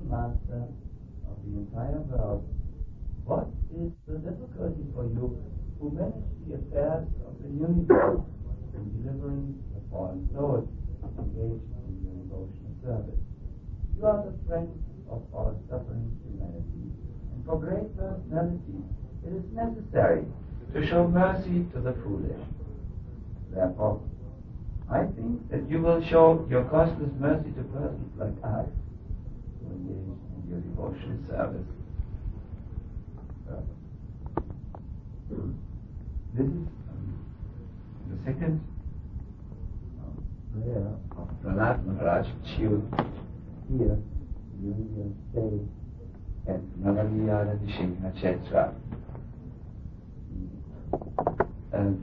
master of the entire world, what is the difficulty for you who manage the affairs of the universe in delivering the fallen souls engaged in your devotional service? You are the friend of all suffering humanity, and for great personality it is necessary to show mercy to the foolish. Therefore, I think that you will show your costless mercy to persons like us who engage in your devotional service. This is the second prayer of Prahlad Maharaj, which you hear during your stay at Navamiyara Nishingha Kshetra. And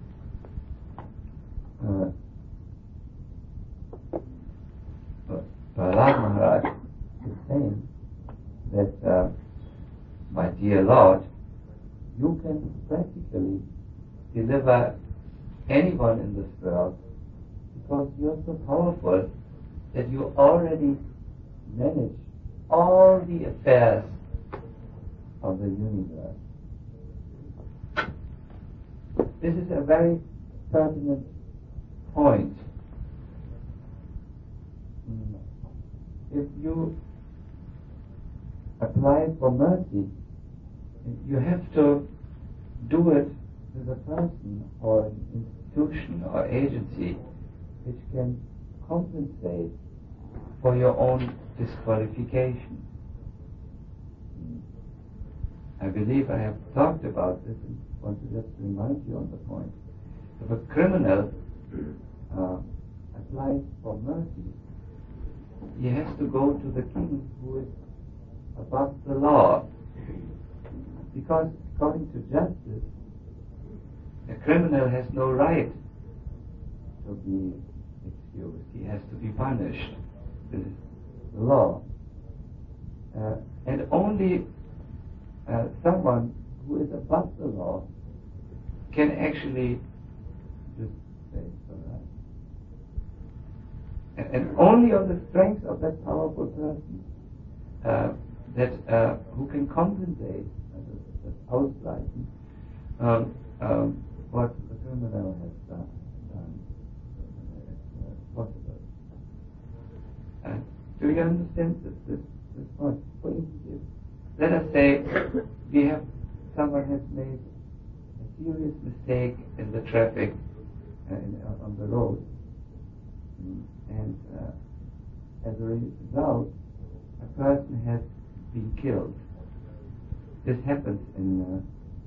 Prahlad Maharaj is saying that, my dear Lord, you can practically deliver anyone in this world because you are so powerful that you already manage all the affairs of the universe. This is a very pertinent point. If you apply for mercy, you have to do it with a person or an institution or agency which can compensate for your own disqualification. I believe I have talked about this and want to just remind you on the point. If a criminal applies for mercy, he has to go to the king who is above the law. Because according to justice, a criminal has no right to be excused. He has to be punished. This is the law. And only someone who is above the law can actually just say so right. And only on the strength of that powerful person who can compensate ausgleichen what the criminal has done possible. Do you understand this point? For instance, let us say someone has made a serious mistake in the traffic on the road, and as a result, a person has been killed. This happens in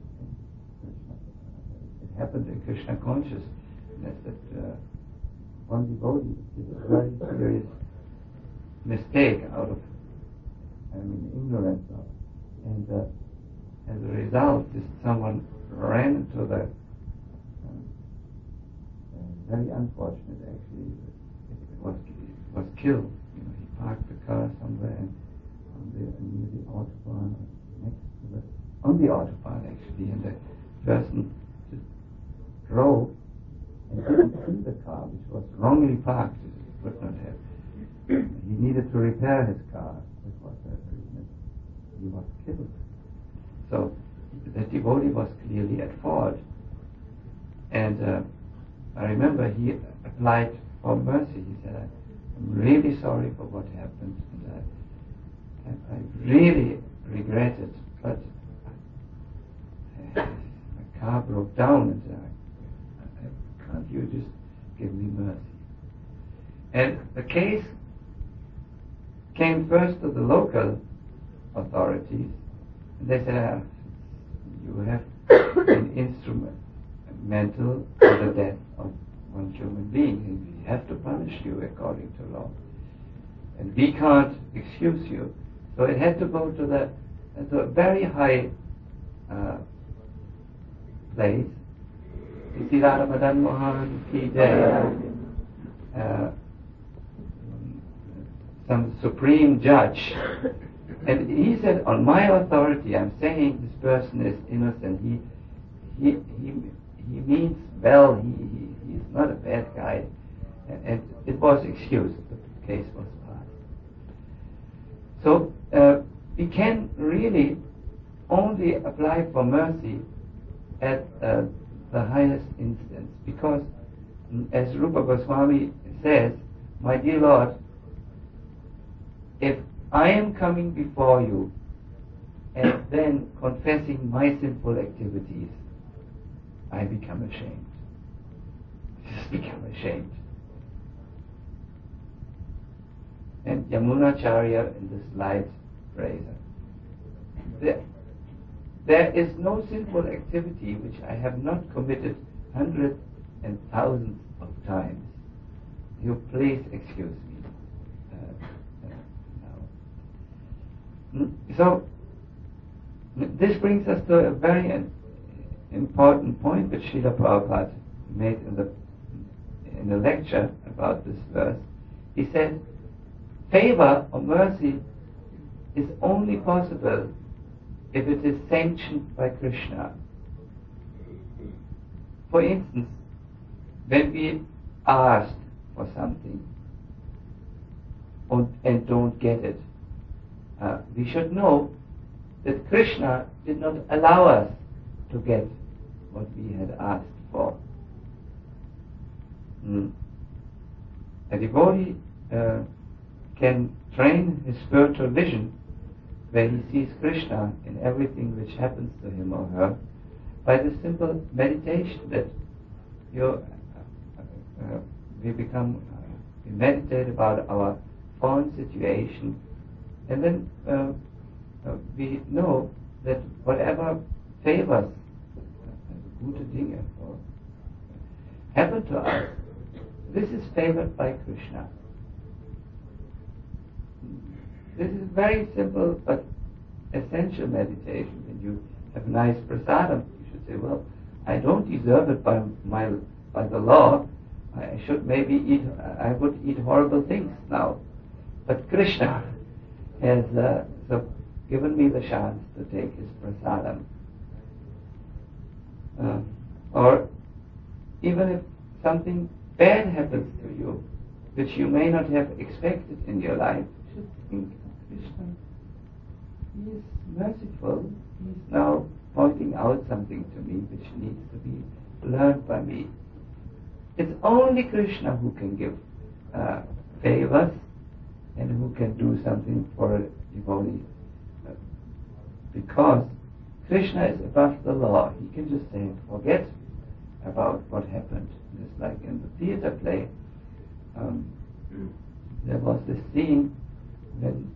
Krishna consciousness, that one devotee did a very serious mistake out of ignorance of, and as a result, someone ran into the very unfortunate, actually, was killed. He parked the car somewhere and near the autobahn, on the autobahn actually, and the person just drove and didn't see the car, which was wrongly parked. It would not have. He needed to repair his car. That was the reason he was killed. So the devotee was clearly at fault. And I remember he applied for mercy. He said, I'm really sorry for what happened, and I really regret it, but my car broke down, and can't you just give me mercy? And the case came first to the local authorities, and they said, you have an instrumental for the death of one human being, and we have to punish you according to law. And we can't excuse you. So it had to go to the very high place. Sri Radha Madan Mohan Ki Jai. Some supreme judge. And he said, on my authority, I'm saying this person is innocent. He means well. He is not a bad guy. And it was excused. The case was passed. So we can really only apply for mercy at the highest instance, because as Rupa Goswami says, my dear Lord, if I am coming before you and then confessing my sinful activities, I become ashamed. Just become ashamed. And Yamunacharya in this light phrase, there is no sinful activity which I have not committed hundreds and thousands of times. You please excuse me now. So this brings us to a very important point which Srila Prabhupada made in a lecture about this verse. He said, favor or mercy is only possible if it is sanctioned by Krishna. For instance, when we ask for something and don't get it, we should know that Krishna did not allow us to get what we had asked for. A devotee can train his spiritual vision where he sees Krishna in everything which happens to him or her by the simple meditation that we meditate about our fallen situation, and then we know that whatever favors gute Dinge happen to us, this is favored by Krishna. This is very simple but essential meditation. When you have nice prasadam, you should say, well, I don't deserve it by the law. I would eat horrible things now. But Krishna has given me the chance to take his prasadam. Or even if something bad happens to you, which you may not have expected in your life, you should think, Krishna, he is merciful. He is now pointing out something to me which needs to be learned by me. It's only Krishna who can give favors and who can do something for a devotee. Because Krishna is above the law. He can just say, forget about what happened. Just like in the theater play, there was this scene when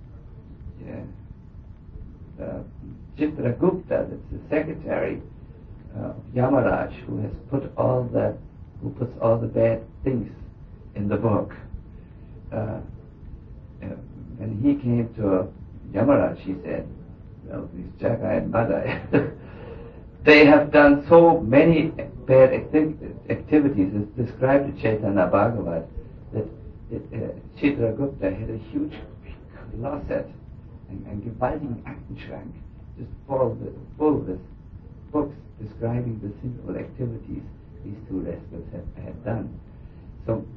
Chitragupta, that's the secretary of Yamaraj, who puts all the bad things in the book. When he came to Yamaraj, he said, well, these Jagai and Madai, they have done so many bad activities. It's described in Chaitanya Bhagavat that Chitragupta had a huge closet and gewaltigen Aktenschrank just full with books describing the sinful activities these two rascals had done. So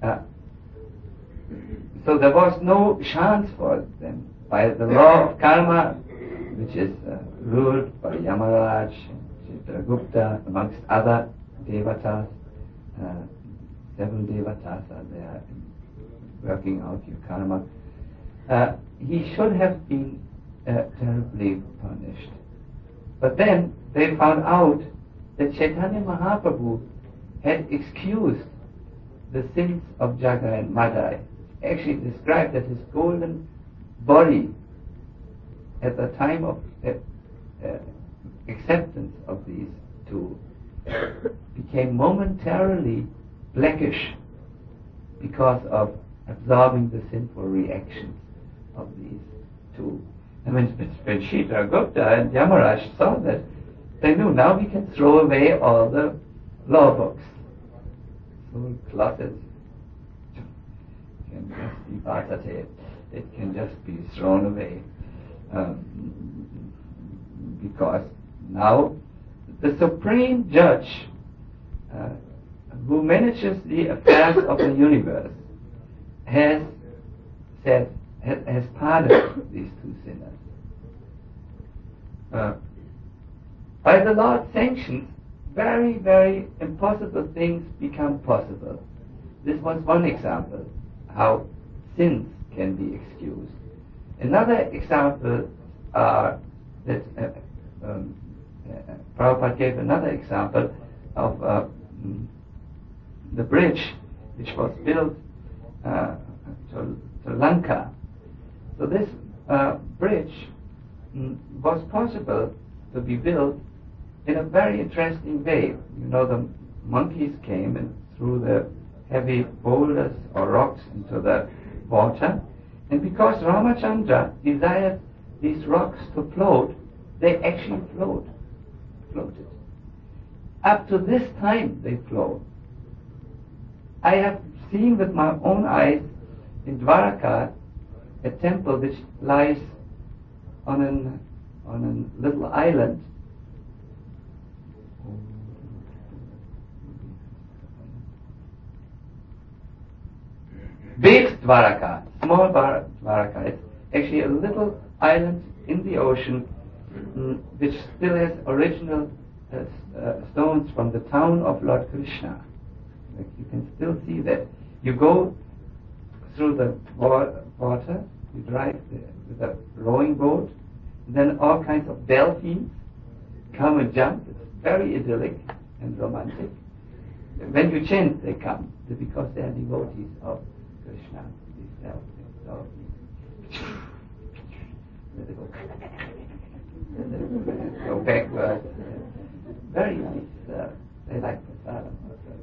there was no chance for them. By the law of karma, which is ruled by Yamaraj, Chitragupta, amongst other devatas, several devatas are there working out your karma, he should have been terribly punished. But then they found out that Chaitanya Mahaprabhu had excused the sins of Jagai and Madai. Actually described that his golden body at the time of acceptance of these two became momentarily blackish because of absorbing the sinful reactions of these two. And when Chitragupta and Yamaraj saw that, they knew now we can throw away all the law books. So closets can just be batate. It can just be thrown away. Because now the supreme judge who manages the affairs of the universe has said, has pardoned these two sinners. By the Lord's sanctions, very, very impossible things become possible. This was one example, how sins can be excused. Another example that Prabhupada gave another example of the bridge which was built to Lanka. So this bridge was possible to be built in a very interesting way. You know, the monkeys came and threw the heavy boulders or rocks into the water, and because Ramachandra desired these rocks to float, they actually floated. Up to this time they float. I have seen with my own eyes in Dwaraka a temple which lies on a little island. Big Dwaraka, small Dwaraka. It's actually a little island in the ocean which still has original stones from the town of Lord Krishna. Like you can still see that. You go through the water, you drive with a rowing boat, and then all kinds of delphins come and jump. It's very idyllic and romantic. When you chant, they come because they are devotees of Krishna. These delphins. They go backwards. Very nice. They like prasadam.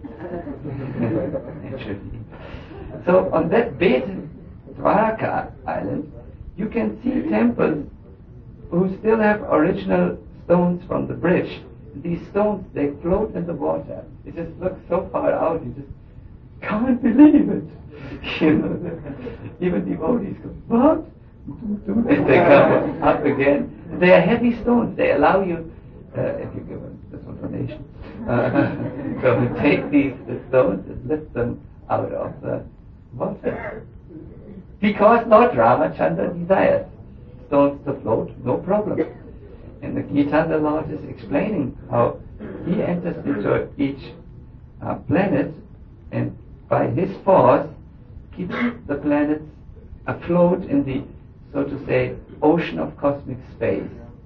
Naturally. So on that big Dwaraka island, you can see temples who still have original stones from the bridge. These stones, they float in the water. It just looks so far out, you just can't believe it. You know, even devotees go, what? And they come up again. They are heavy stones. They allow you, if you give them this donation, so to take these stones and lift them out of the water. Because Lord Ramachandra desires stones to float, no problem. In the Gita, the Lord is explaining how he enters into each planet and by his force keeps the planets afloat in the, so to say, ocean of cosmic space.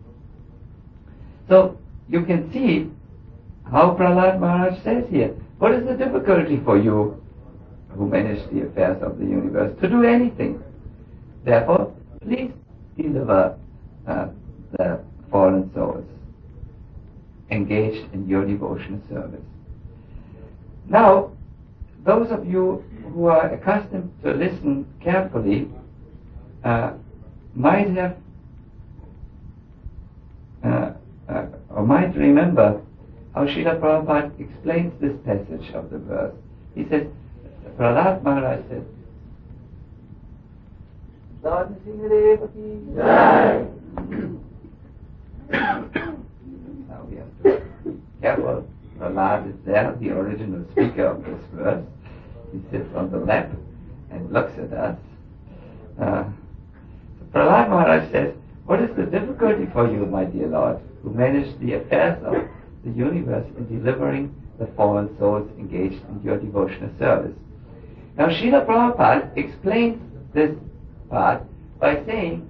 So you can see how Prahlad Maharaj says here, what is the difficulty for you who manage the affairs of the universe to do anything? Therefore, please deliver the fallen souls engaged in your devotional service. Now, those of you who are accustomed to listen carefully might have or might remember how Srila Prabhupada explains this passage of the verse. He says, Prahlad Maharaj says, Lord Nrsimhadev ki jai. Now we have to be careful. Prahlad is there, the original speaker of this verse. He sits on the lap and looks at us. Prahlad Maharaj says, what is the difficulty for you, my dear Lord, who manage the affairs of the universe in delivering the fallen souls engaged in your devotional service? Now Srila Prabhupada explains this part by saying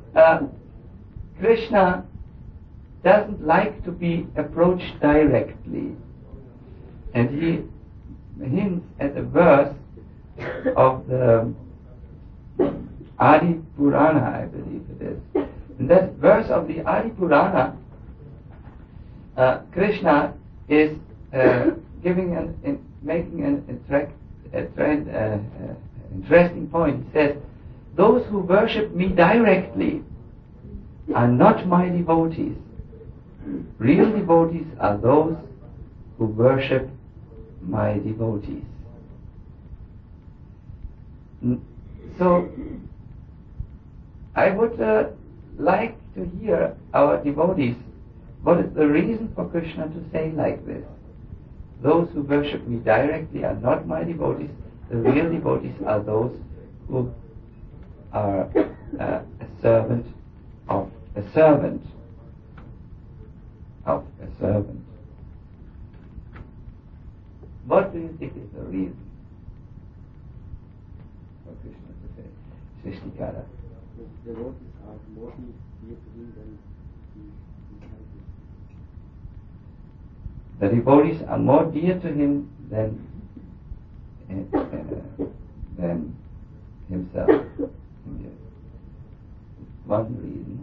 Krishna doesn't like to be approached directly. And he hints at a verse of the Adi Purana, I believe it is. In that verse of the Adi Purana, Krishna is making an interesting point. He says, those who worship me directly are not my devotees. Real devotees are those who worship my devotees. So, I would like to hear our devotees, what is the reason for Krishna to say like this? Those who worship me directly are not my devotees. The real devotees are those who are a servant of a servant of a servant. What do you think is the reason for Krishna to say Srishtikara? The devotees are more dear to him than the devotees are more dear to him than himself. Yes. One reason.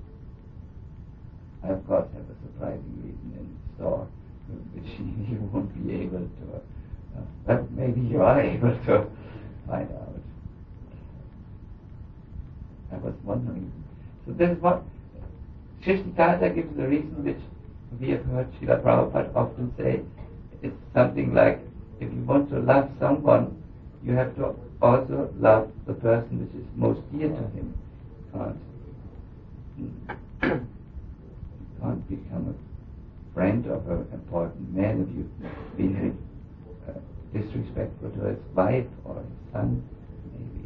I of course have a surprising reason in store, which you won't be able to, but maybe you are able to find out. I was wondering. So this is what Srishtikara gives the reason which we have heard Srila Prabhupada often say. It's something like, if you want to love someone, you have to also love the person which is most dear to him. You can't become a friend of an important man if you've been disrespectful to his wife or his son, maybe.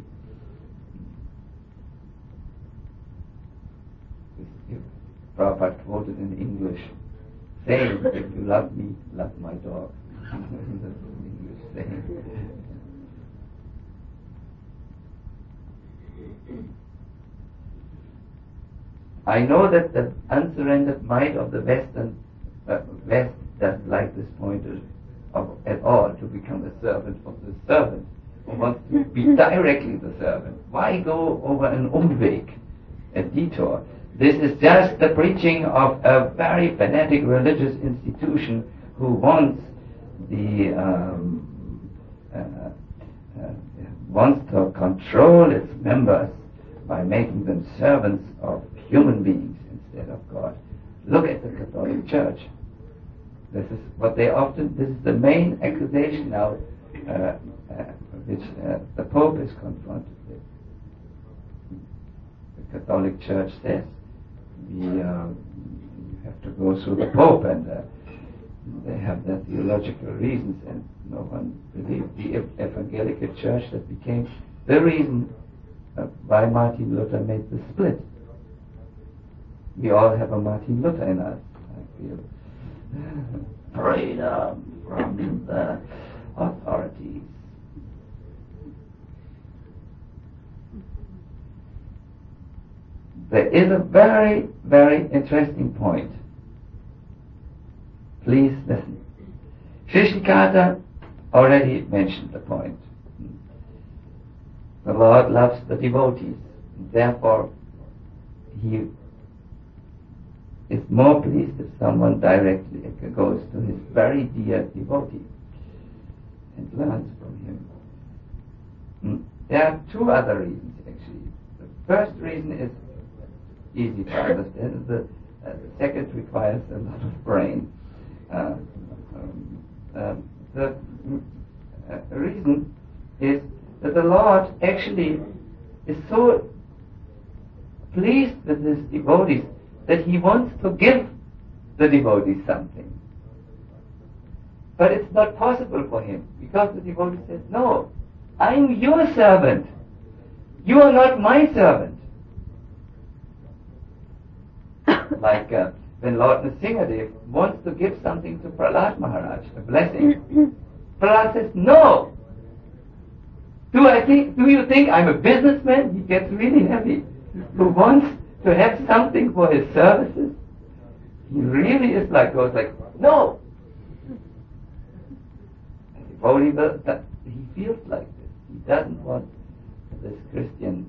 Prabhupada quoted in English, saying, if you love me, love my dog. That's an English saying. I know that the unsurrendered might of the West doesn't like this point at all, to become a servant of the servant, who wants to be directly the servant. Why go over an Umweg, a detour? This is just the preaching of a very fanatic religious institution who wants wants to control its members by making them servants of human beings instead of God. Look at the Catholic Church. This is what they often. This is the main accusation now, which the Pope is confronted with. The Catholic Church says you have to go through the Pope, and they have their theological reasons, and no one believes. The Evangelical Church that became the reason why Martin Luther made the split. We all have a Martin Luther in us, I feel. Freedom from the authorities. There is a very, very interesting point. Please listen. Srishtikara already mentioned the point. The Lord loves the devotees. Therefore, He is more pleased if someone directly goes to his very dear devotee and learns from him. There are two other reasons, actually. The first reason is easy to understand. The second requires a lot of brain. The reason is that the Lord actually is so pleased with his devotees that he wants to give the devotees something. But it's not possible for him, because the devotee says, no, I'm your servant. You are not my servant. Like when Lord Nrsingadev wants to give something to Prahlad Maharaj, a blessing, Prahlad says, no. Do you think I'm a businessman? He gets really heavy. Who wants to have something for his services? He really is goes like, no. Devotee, he feels like this. He doesn't want this Christian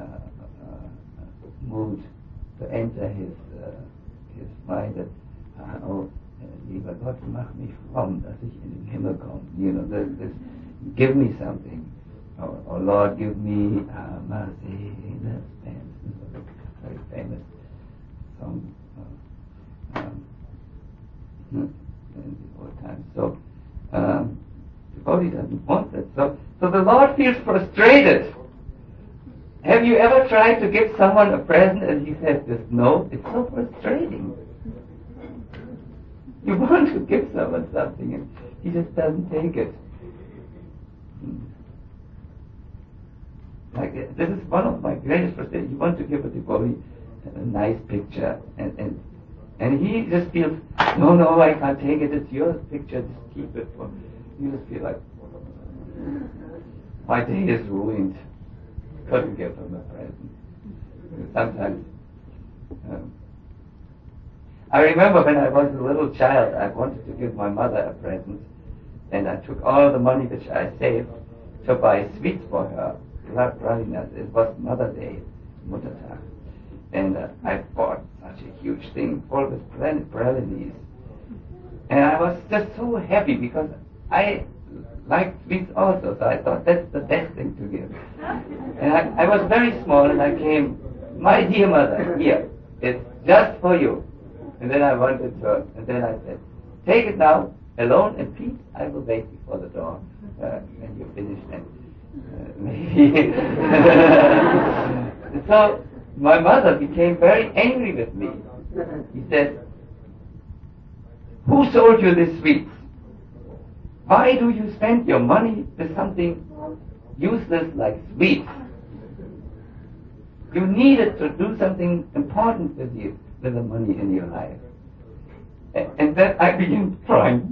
mood to enter his mind that, lieber Gott, mach mich fromm, dass ich in den Himmel komme. This, give me something. Or Lord, give me mercy. That's very famous song in the old times. So, devotee doesn't want that. So the Lord feels frustrated. Have you ever tried to give someone a present and he says this? No, it's so frustrating. You want to give someone something and he just doesn't take it. Like, this is one of my greatest frustrations. You want to give a devotee a nice picture, and he just feels, no, I can't take it. It's your picture. Just keep it for. You just feel like, my day is ruined. Couldn't give him a present. Sometimes. I remember when I was a little child, I wanted to give my mother a present, and I took all the money which I saved to buy sweets for her. It was Mother's Day, Muttertag, and I bought such a huge thing full with pralines, and I was just so happy because I liked sweets also, so I thought that's the best thing to give. And I was very small, and I came, my dear mother, here, it's just for you. And then I wanted to, and then I said, take it now, alone in peace, I will wait before the door when you finish and maybe. So my mother became very angry with me. He said, who sold you this sweets? Why do you spend your money with something useless like sweets? You needed to do something important with the money in your life. And then I began crying.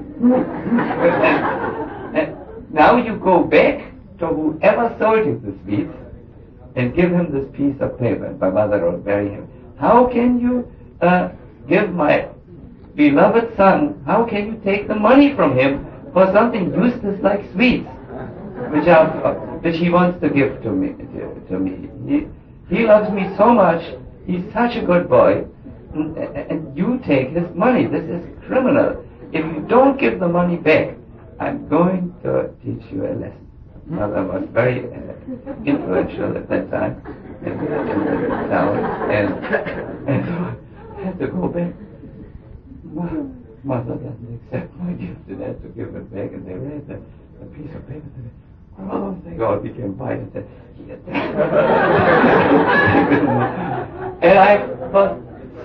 and now you go back to whoever sold you the sweets and give him this piece of paper. My mother wrote very heavy. How can you give my beloved son, how can you take the money from him for something useless like sweets, which he wants to give to me? He loves me so much. He's such a good boy, and you take his money. This is criminal. If you don't give the money back, I'm going to teach you a lesson. Mother was very influential at that time in the town, and so I had to go back. Mother doesn't accept my gift, and I had to give it back, and they read the piece of paper. Oh, they all became white and said, here, and I was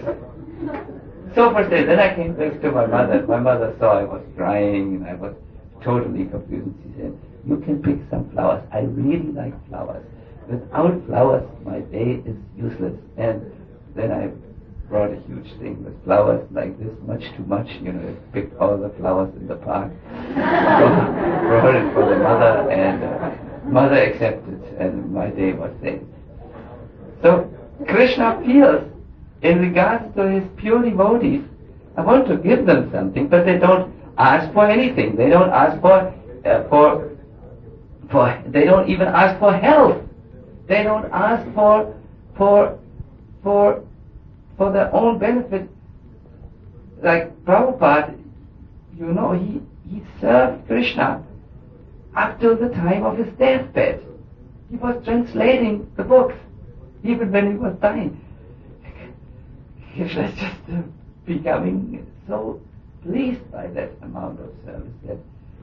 so frustrated. Then I came back to my mother. My mother saw I was crying, and I was totally confused. She said, you can pick some flowers. I really like flowers. Without flowers, my day is useless. And then I brought a huge thing with flowers like this, much too much. Picked all the flowers in the park. Brought it for the mother, and mother accepted, and my day was saved. So Krishna feels, in regards to his pure devotees, I want to give them something, but they don't ask for anything. They don't ask for they don't even ask for help. They don't ask for their own benefit. Like Prabhupada, he served Krishna up till the time of his deathbed. He was translating the books, even when he was dying. He was just becoming so pleased by that amount of service.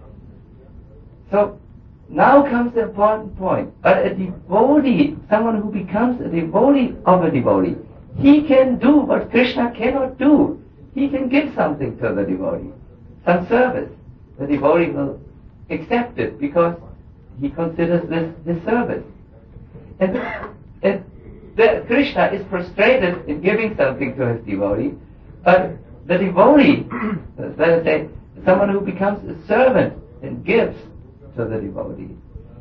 So now comes the important point. But a devotee, someone who becomes a devotee of a devotee, he can do what Krishna cannot do. He can give something to the devotee, some service. The devotee will accept it because he considers this his service. And Krishna is frustrated in giving something to his devotee, but the devotee, let us say, someone who becomes a servant and gives to the devotee,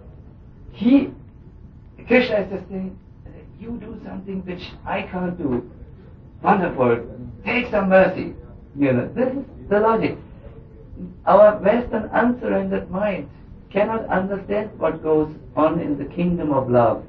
Krishna is just saying, you do something which I can't do. Wonderful. Take some mercy. This is the logic. Our Western unsurrendered mind cannot understand what goes on in the kingdom of love.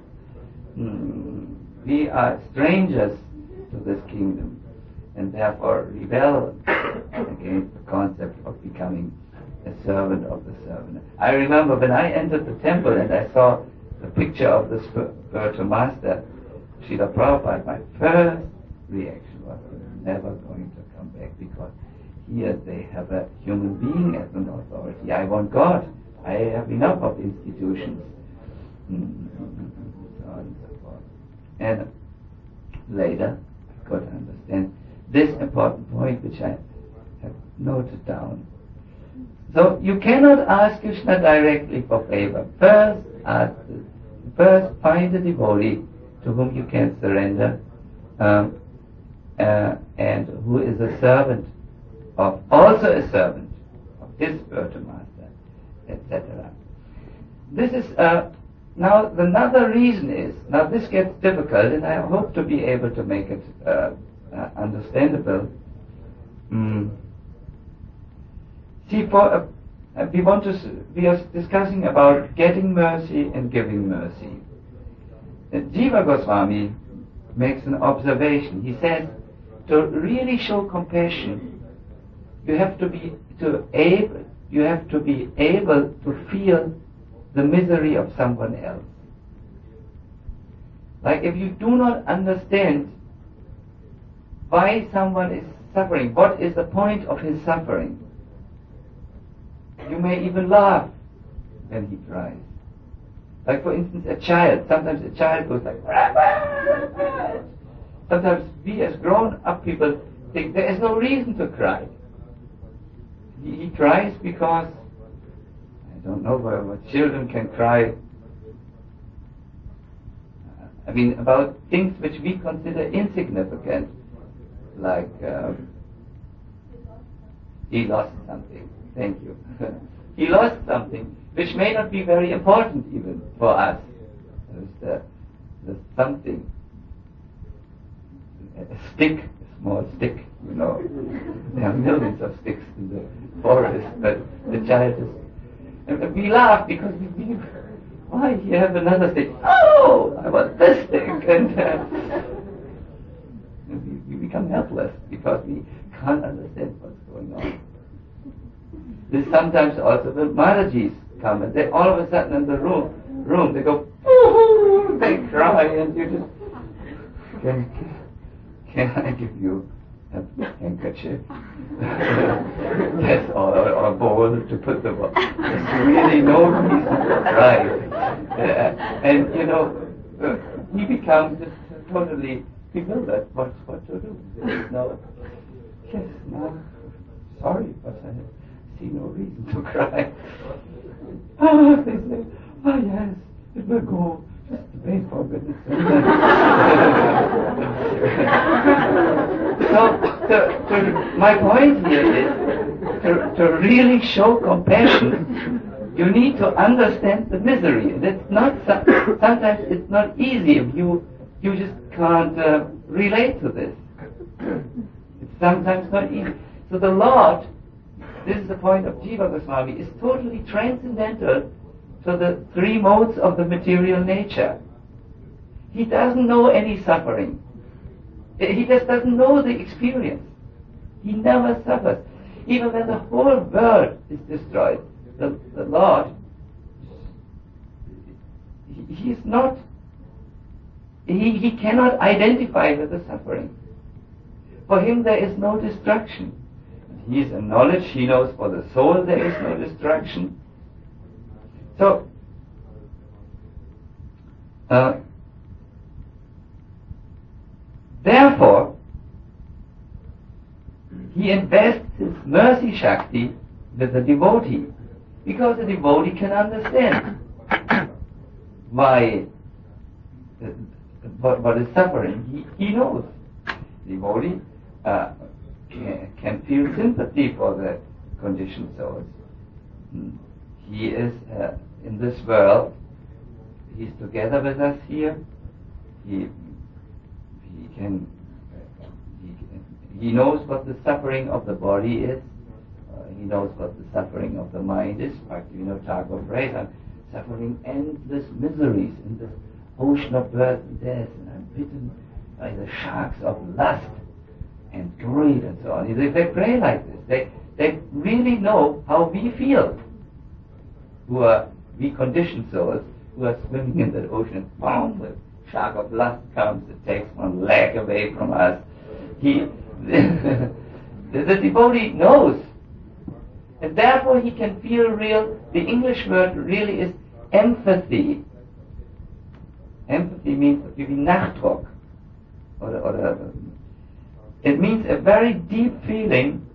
We are strangers to this kingdom, and therefore rebel against the concept of becoming a servant of the servant. I remember when I entered the temple and I saw the picture of the spiritual master, Srila Prabhupada, my first reaction was, I'm never going to come back, because here they have a human being as an authority. I want God. I have enough of institutions. So on and so forth. And later I could understand this important point which I have noted down. So you cannot ask Krishna directly for favor. First ask the first find a devotee to whom you can surrender, and who is a servant also a servant of his spiritual master, etc. This is now another reason is, now this gets difficult, and I hope to be able to make it understandable. See, we are discussing about getting mercy and giving mercy. Jiva Goswami makes an observation. He says, to really show compassion, you have to be able to feel the misery of someone else. Like if you do not understand why someone is suffering, what is the point of his suffering, you may even laugh when he cries. Like for instance, a child. Sometimes a child goes like, sometimes we as grown-up people think there is no reason to cry. He cries because, I don't know whether children can cry, I mean, about things which we consider insignificant, like he lost something. Thank you. He lost something which may not be very important even for us. There's something, a stick, a small stick, you know. There are millions of sticks in the forest, but the child is... And we laugh because we why you have another stick? Oh, I want this stick. And we become helpless because we can't understand what's going on. There's sometimes also the Maharajis come and they all of a sudden in the room they go, ooh, they cry, and you just, can I give you a handkerchief? Yes, or a bowl to put the water. There's really no reason to cry. And you know, he becomes just totally bewildered what to do. There is no, yes, no, sorry, but I see no reason to cry. Oh, they say, oh yes, it will go. Just wait for a minute. So my point here is to really show compassion, you need to understand the misery. And it's not sometimes it's not easy if you just can't relate to this. It's sometimes not easy. So the Lord, this is the point of Jiva Goswami, is totally transcendental to the three modes of the material nature. He doesn't know any suffering. He just doesn't know the experience. He never suffers. Even when the whole world is destroyed, the Lord, he cannot identify with the suffering. For him there is no destruction. He is a knowledge, he knows for the soul there is no destruction. So, therefore, he invests his mercy Shakti with the devotee, because the devotee can understand why, what is suffering. He knows. The devotee can feel sympathy for the conditioned souls. He is in this world. He's together with us here. He knows what the suffering of the body is. He knows what the suffering of the mind is. Bhaktivinoda Thakur prays, I'm suffering endless miseries in this ocean of birth and death, and I'm bitten by the sharks of lust and greed and so on. They pray like this. They really know how we feel. We conditioned souls who are swimming in that ocean. Boom! The shark of lust comes, it takes one leg away from us. The devotee knows, and therefore he can feel real. The English word really is empathy. Empathy means Nachdruck, it means a very deep feeling.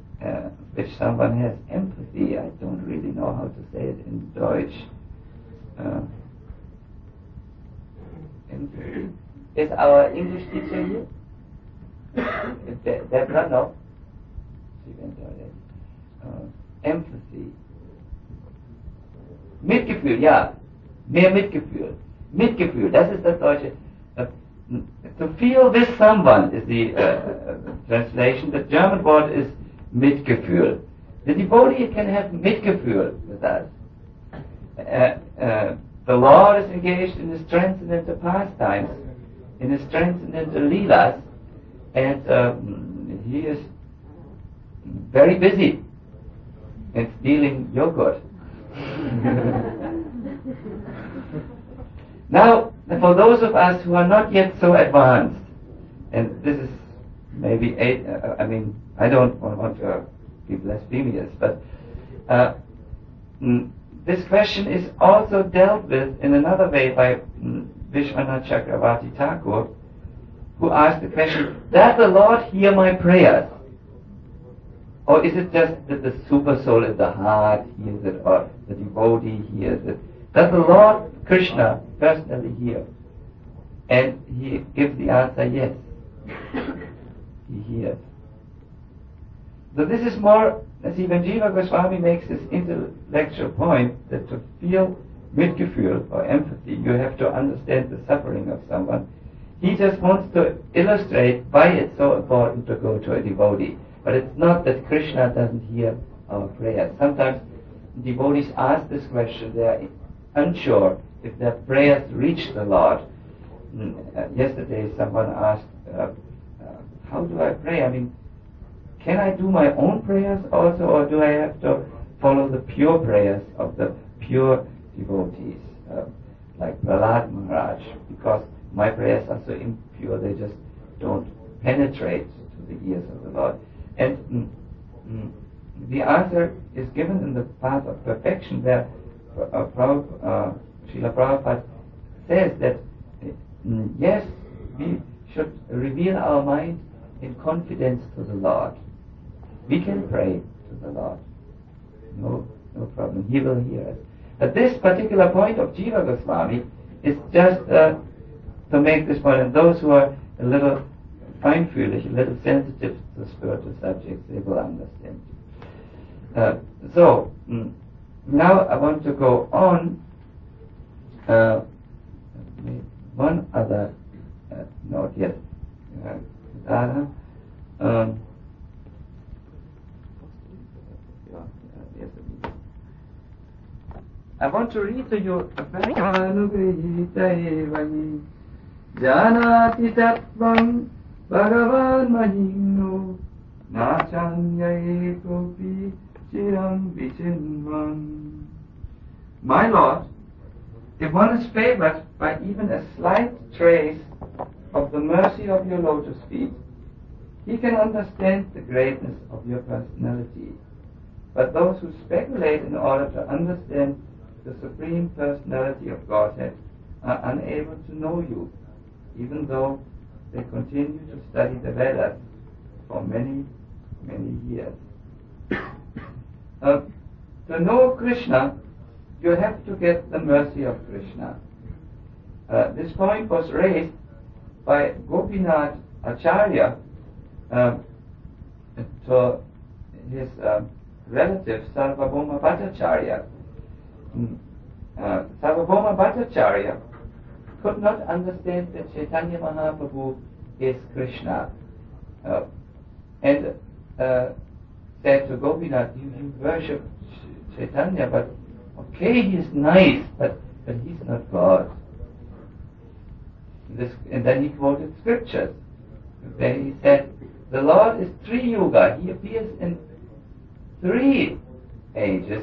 If someone has empathy, I don't really know how to say it in Deutsch. Is our English teacher here? Deborah, no? She went already. Empathy. Mitgefühl, ja. Mehr Mitgefühl. Mitgefühl, das ist das Deutsche. To feel with someone is the translation. The German word is Mitgefühl. The devotee can have Mitgefühl with us. The Lord is engaged in his transcendental pastimes, in his transcendental leelas, and he is very busy in stealing yogurt. Now, for those of us who are not yet so advanced, and this is maybe I don't want to be blasphemous, but this question is also dealt with in another way by Vishwanath Chakravarti Thakur, who asked the question, does the Lord hear my prayers? Or is it just that the super soul in the heart hears it, or the devotee hears it? Does the Lord Krishna personally hear? And he gives the answer, yes. He hears. So this is more, see, when Jiva Goswami makes this intellectual point that to feel Mitgefühl or empathy, you have to understand the suffering of someone. He just wants to illustrate why it's so important to go to a devotee. But it's not that Krishna doesn't hear our prayers. Sometimes devotees ask this question. They are unsure if their prayers reach the Lord. Yesterday someone asked, how do I pray? I mean, can I do my own prayers also, or do I have to follow the pure prayers of the pure devotees, like Prahlad Maharaj? Because my prayers are so impure, they just don't penetrate to the ears of the Lord. And the answer is given in the path of perfection, where Srila Prabhupada says that yes, we should reveal our mind in confidence to the Lord. We can pray to the Lord. No problem. He will hear us. But this particular point of Jiva Goswami is just to make this point. And those who are a little fine-fühlig, a little sensitive to spiritual subjects, they will understand. So, now I want to go on. One other note yet. I want to read to you Janati Tattvam Bhagavan Mahimno Nachanyai Topi Chiram Vichinvan. My Lord, if one is favored by even a slight trace of the mercy of your lotus feet, he can understand the greatness of your personality. But those who speculate in order to understand the Supreme Personality of Godhead are unable to know you, even though they continue to study the Vedas for many, many years. To know Krishna, you have to get the mercy of Krishna. This point was raised by Gopinath Acharya to his relative Sarvabhauma Bhattacharya. Sarvabhauma Bhattacharya could not understand that Chaitanya Mahaprabhu is Krishna, and said to Gopinath, you worship Chaitanya, but okay, he is nice, but he's not God. And then he quoted scriptures. Then he said, the Lord is Tri Yuga. He appears in 3 ages,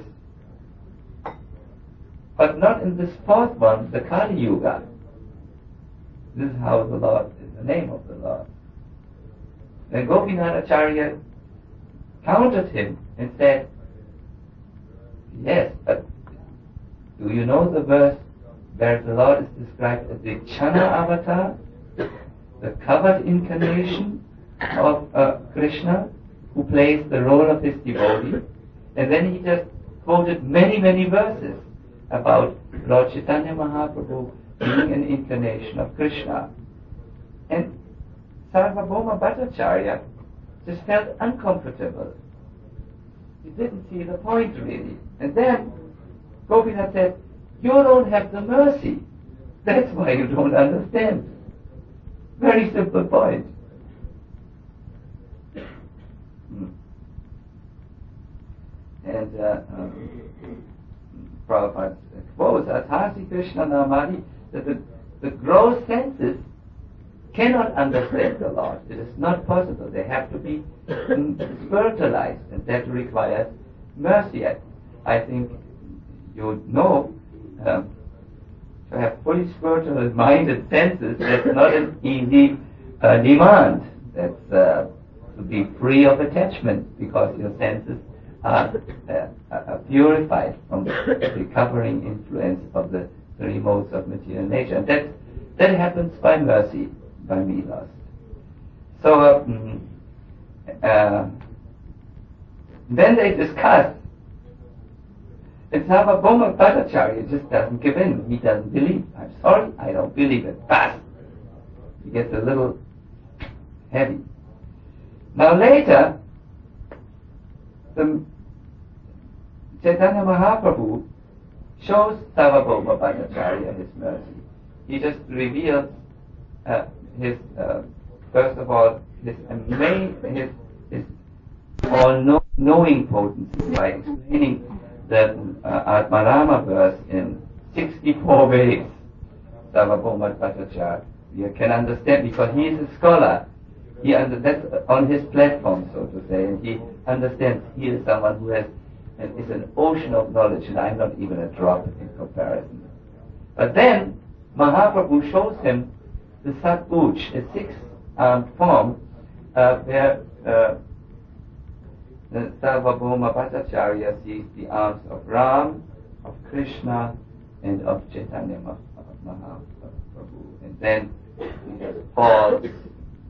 but not in this 4th one, the Kali Yuga. This is how the Lord is the name of the Lord. Then Gopinath Acharya countered him and said, yes, but do you know the verse where the Lord is described as the Chana avatar, the covered incarnation of Krishna, who plays the role of his devotee? And then he just quoted many, many verses about Lord Chaitanya Mahaprabhu being an incarnation of Krishna. And Sarvabhauma Bhattacharya just felt uncomfortable. He didn't see the point really. And then Gopinath said, you don't have the mercy. That's why you don't understand. Very simple point. And Prabhupada quotes Athasi Krishna Namadi that the gross senses cannot understand the Lord. It is not possible. They have to be spiritualized, and that requires mercy. I think you know to have fully spiritual-minded senses, that's not an easy demand. That's to be free of attachment, because your senses are purified from the covering influence of the three modes of material nature. And that happens by mercy, by milas. So then they discuss. And Sarvabhauma Bhattacharya just doesn't give in. He doesn't believe. I'm sorry, I don't believe it. Fast. He gets a little heavy. Now later, the Chaitanya Mahaprabhu shows Sarvabhauma Bhattacharya his mercy. He just reveals his, first of all, his all-knowing potency by explaining the Atmarama verse in 64 ways. Sarvabhauma Bhattacharya can understand, because he is a scholar. That's on his platform, so to say, and he understands. He is someone who is an ocean of knowledge, and I'm not even a drop in comparison. But then Mahaprabhu shows him the Satbuj, a six-armed form, where the Sarvabhauma Bhattacharya sees the arms of Ram, of Krishna, and of Chaitanya Mahaprabhu. And then he just falls, he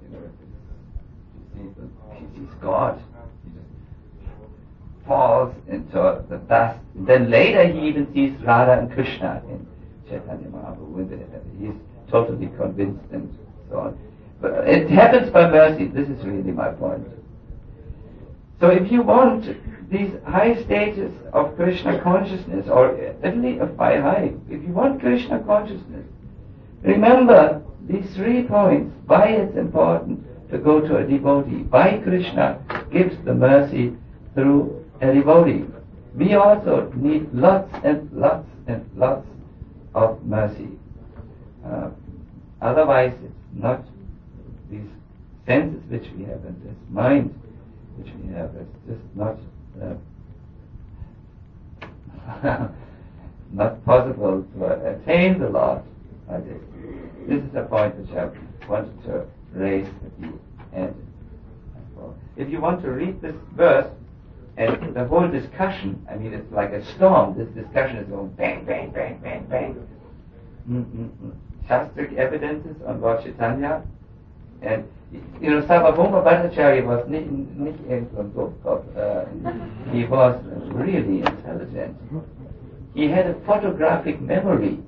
sees God. He just falls into the dust. And then later he even sees Radha and Krishna in Chaitanya Mahaprabhu. He's totally convinced and so on. But it happens by mercy. This is really my point. So if you want these high stages of Krishna consciousness, or at least by high, if you want Krishna consciousness, remember these 3 points, why it's important to go to a devotee. Why Krishna gives the mercy through a devotee. We also need lots and lots and lots of mercy. Otherwise it's not these senses which we have and this mind which we have, it's just not not possible to attain the Lord like this. This is a point which I wanted to raise at the end. If you want to read this verse and the whole discussion, I mean, it's like a storm. This discussion is going bang, bang, bang, bang, bang. Shastric evidences on Lord Chaitanya. And, you know, Sarvabhauma Bhattacharya was nicht irgendein Dummkopf. He was really intelligent. He had a photographic memory.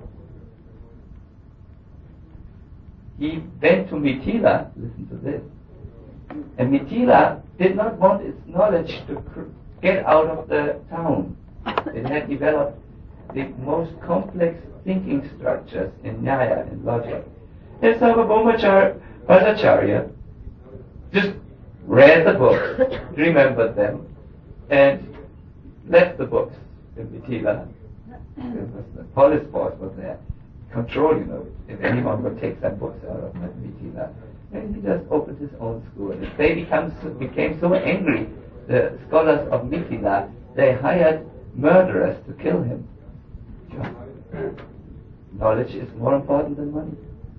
He went to Mithila, listen to this, and Mithila did not want its knowledge to get out of the town. It had developed the most complex thinking structures in Nyaya and logic. And Sarvabhauma Bhattacharya just read the books, remembered them, and left the books in Mithila. The police force was there. Control, you know, if anyone would take some books out of Mithila. And he just opened his own school. And they became so angry, the scholars of Mithila, they hired murderers to kill him. Knowledge is more important than money.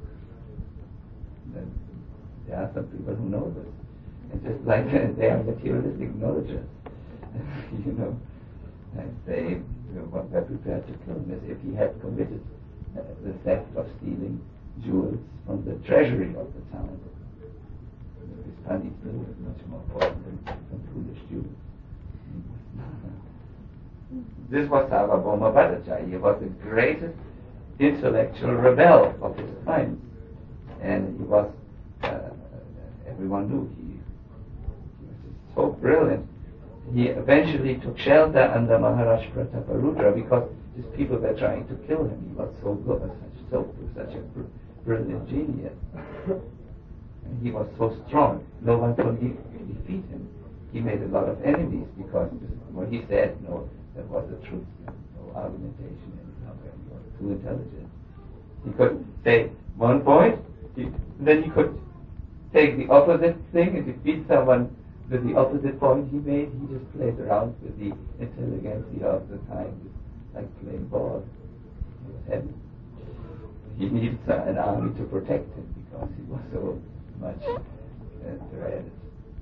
There are some people who know this. It's just like they are materialistic knowledges. You know, and they were prepared to kill him as if he had committed the theft of stealing jewels from the treasury of the town. His money still is much more important than foolish jewels. This was Sarvabhauma Bhattacharya. He was the greatest intellectual rebel of his time. And he was, everyone knew, he was just so brilliant. He eventually took shelter under Maharaj Prataparudra because his people were trying to kill him. He was so good, such a brilliant genius. And he was so strong, no one could defeat him. He made a lot of enemies because what he said, that was the truth. No argumentation anyhow. He was too intelligent. He could say one point, then he could take the opposite thing and defeat someone with the opposite point he made. He just played around with the intelligentsia of the time, like playing ball. He was heavy. He needed an army to protect him because he was so much dreaded.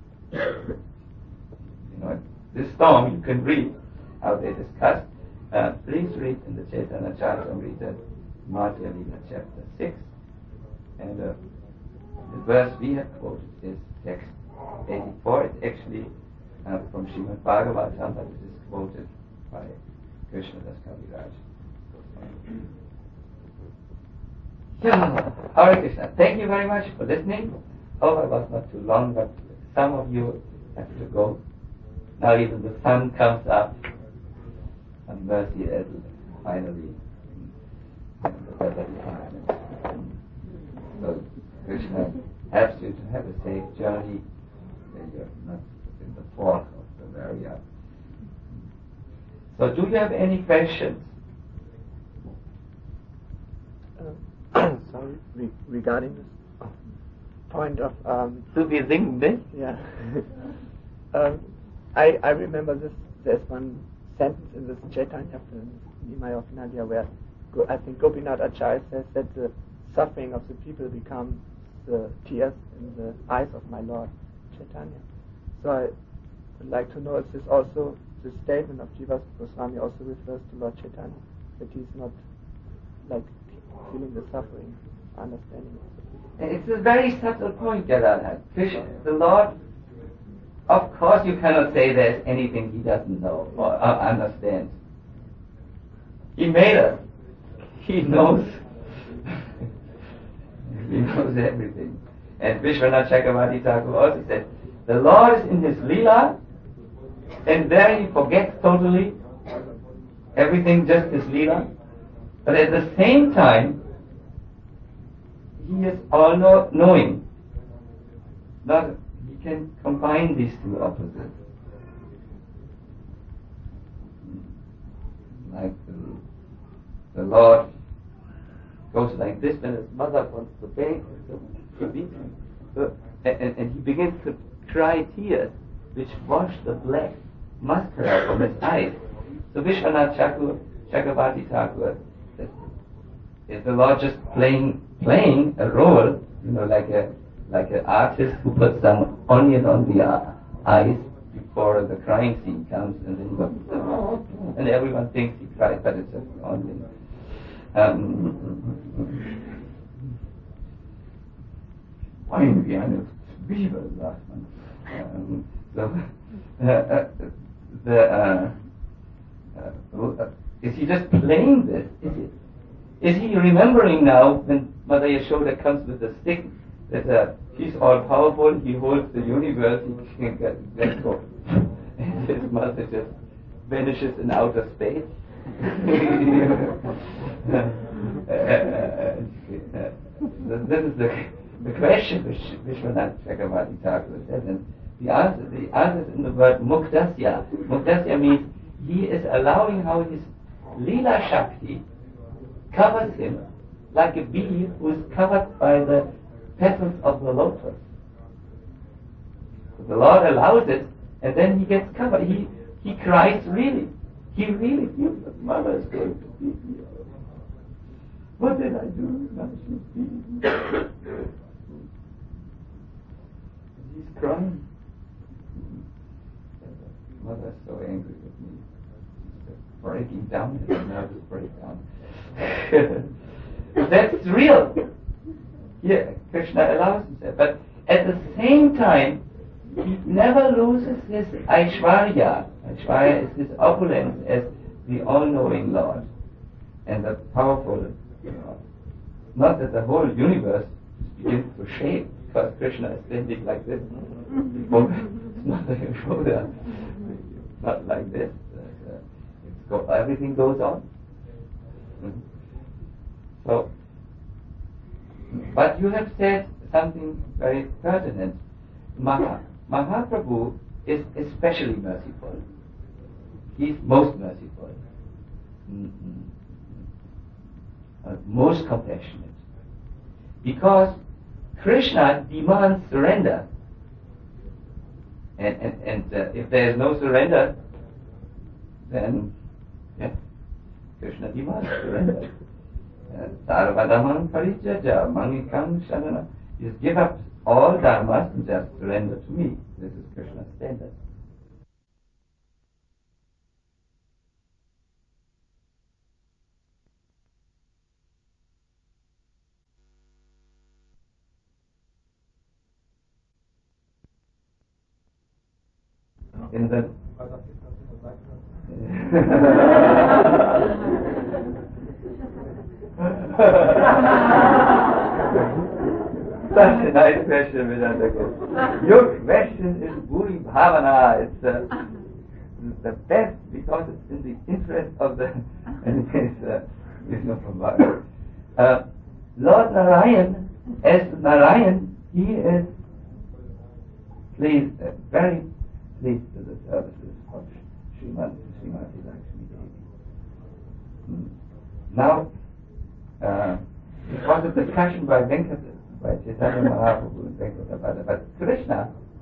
This storm you can read how they discuss. Please read in the Chaitanya Charitamrita, Madhya Lila, chapter 6. And the verse we have quoted is text 84. It's actually from Srimad Bhagavatam, but it is quoted by Krishnadas Kaviraj. Hare Krishna. Thank you very much for listening. Hope I was not too long, but some of you have to go. Now even the sun comes up, and mercy is finally the better time. So Krishna helps you to have a safe journey, that you're not in the fog of the Varia. So do you have any questions? Sorry, regarding this point of to be thinking, yeah. I remember this. There's one sentence in this Chaitanya film, Nimai of Nadia, where I think Gopinath Acharya says that the suffering of the people becomes the tears in the eyes of my Lord Chaitanya. So I would like to know if this also, the statement of Jiva Goswami also refers to Lord Chaitanya, that he's not like feeling the suffering, understanding it. It's a very subtle point, Gadadhar. The Lord, of course you cannot say there's anything he doesn't know or understand. He made us. He knows. He knows everything. And Vishwanath Chakravarti Thakur also said, the Lord is in his Leela, and there he forgets totally everything, just his Leela. But at the same time, he is all-knowing. He can combine these two opposites. Like the Lord goes like this when his mother wants to bathe, he beats him. And he begins to cry tears which wash the black mascara from his eyes. So Vishwanath Chakravarti Thakur, is the Lord just playing a role, like an artist who puts some onion on the eyes before the crying scene comes, and then he goes, and everyone thinks he cried, but it's just onion. Weinen wie eine Zwiebel, sagt man. Is he just playing this? Is he remembering now when Mother Yashoda comes with a stick that he's all powerful, he holds the universe, he can get go, and his mother just vanishes in outer space? This is the question which Vishwanath Chakravarti Thakur said, and the answer is in the word Muktasya. Muktasya means he is allowing how his Leela Shakti covers him like a bee who is covered by the petals of the lotus. So the Lord allows it, and then he gets covered. He cries really. He really feels that Mother is going to beat me. What did I do? Now she's beating me. He's crying. Mother's so angry with me. She's breaking down, his nervous breakdown. That's real. Yeah, Krishna allows himself. But at the same time, he never loses his Aishwarya. Aishwarya is his opulence as the all-knowing Lord and the powerful Lord. Not that the whole universe begins to shake because Krishna is standing like this. It's not like a shoulder. Not like this. Everything goes on. So, but you have said something very pertinent. Mahaprabhu is especially merciful. He's most merciful. Most compassionate. Because Krishna demands surrender. And if there is no surrender, then Krishna demands surrender. Sarvadhamam parijaja mangikam shanana. Just give up all dharmas and just surrender to me. This is Krishna's standard. In the such a nice question, Vedanta. Your question is Guri Bhavana. It's the best because it's in the interest of the Vishnu Prabhupada. Lord Narayan, as Narayan, he is pleased, very pleased to the services of Srimati Lakshmi Devi. Now, it was a discussion by Chaitanya Mahaprabhu and Venkatapada, but Krishna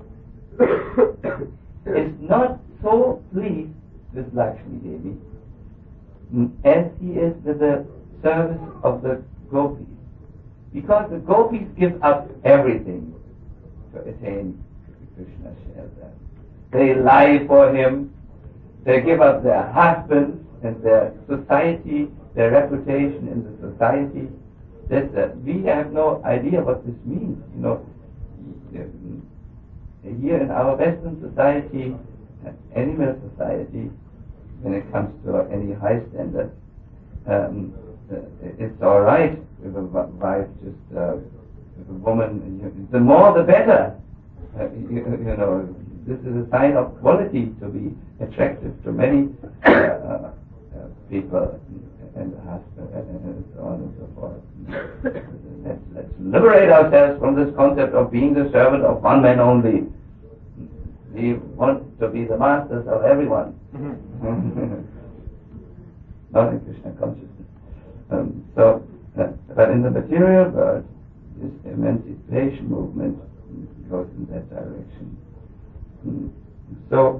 is not so pleased with Lakshmi Devi as he is with the service of the gopis. Because the gopis give up everything to attain Krishna's shelter. They lie for him, they give up their husbands and their society, their reputation in the society. We have no idea what this means. You know, here in our Western society, animal society, when it comes to any high standard, it's all right if a wife just, if a woman, the more the better. You know, this is a sign of quality to be attractive to many people and the husband and so on and so forth. Let's liberate ourselves from this concept of being the servant of one man only. We want to be the masters of everyone. Not in Krishna consciousness. But in the material world, this emancipation movement goes in that direction. So,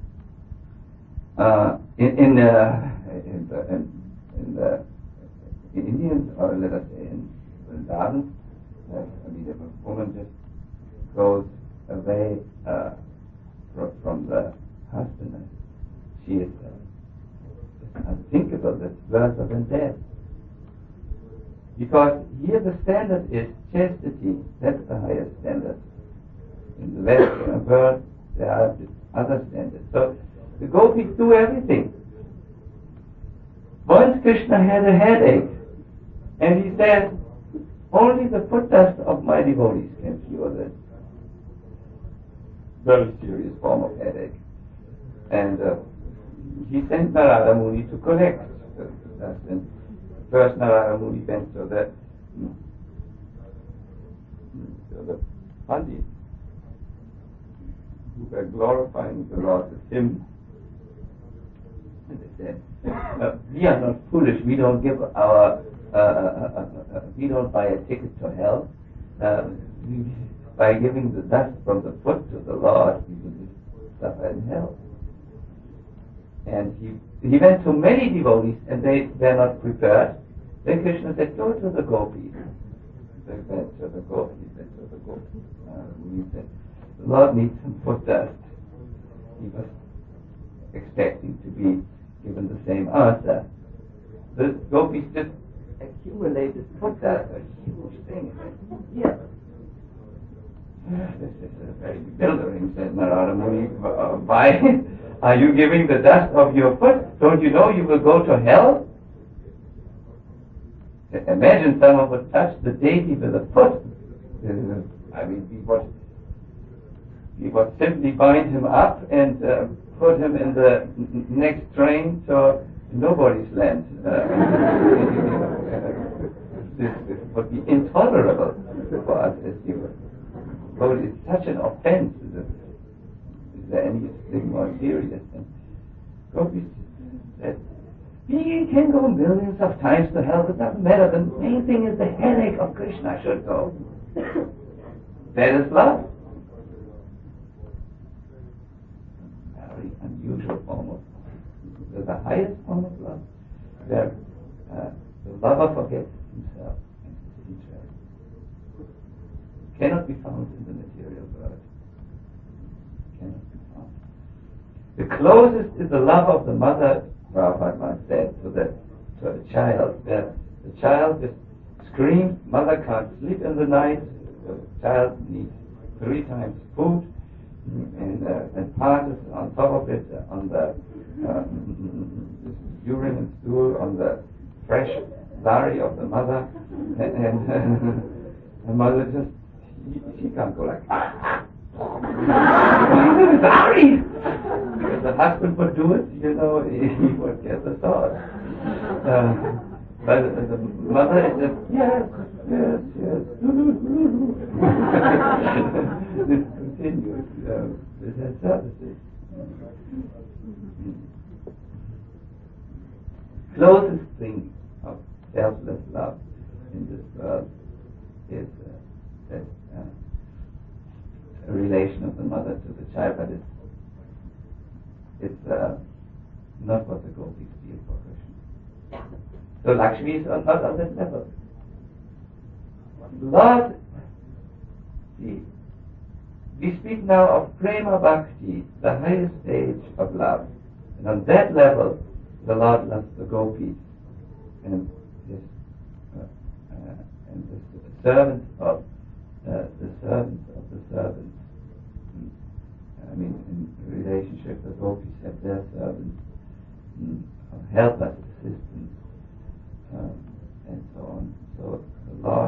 in the Indians, or let us say in Vrindavan, if a woman just goes away from the husband, she is unthinkable, that's worse than death. Because here the standard is chastity, that's the highest standard. In the Western world, there are other standards. So the gopis do everything. Once Krishna had a headache, and he said, only the foot dust of my devotees can cure this very serious form of headache. And he sent Narada Muni to collect the dust. And first Narada Muni went to the Pandit, who were glorifying the Lord with hymns. And they said, we are not foolish. We don't give we don't buy a ticket to hell. By giving the dust from the foot to the Lord, we will suffer in hell. And he went to many devotees, and they were not prepared. Then Krishna said, go to the gopis. They went to the gopis. He said, the Lord needs some foot dust. He was expecting to be given the same answer. The gopis just accumulated foot dust, a huge thing. Yeah. This is very bewildering, said Narada Muni. Are you giving the dust of your foot? Don't you know you will go to hell? Imagine someone would touch the deity with a foot. We would simply bind him up and put him in the next train to nobody's land. This would be intolerable for us as humans. So it's such an offense. Is there anything more serious than Gopi said? He can go millions of times to hell, it doesn't matter. The main thing is the headache of Krishna should go. That is love. Very unusual form of love. The highest form of love, where the lover forgets himself and his interest. Cannot be found in the material world. Cannot be found. The closest is the love of the mother, Prabhupada once said, to a child, where the child just screams, mother can't sleep in the night, the child needs 3 times food, and passes on top of it on the urine and stool on the fresh sari of the mother, and the mother just, she can't go like, sorry! If the husband would do it, he would get the sword. But the mother is just, yes. This continues with her services. Closest thing of selfless love in this world is a relation of the mother to the child, but it's not what the gopis feel for Krishna. So Lakshmi is not on that level. Lord, we speak now of prema bhakti, the highest stage of love. And on that level, the Lord loves the gopis and the servants of the servants of the servants. I mean, in relationship, the gopis have their servants, helpers, assistants, and so on. So the Lord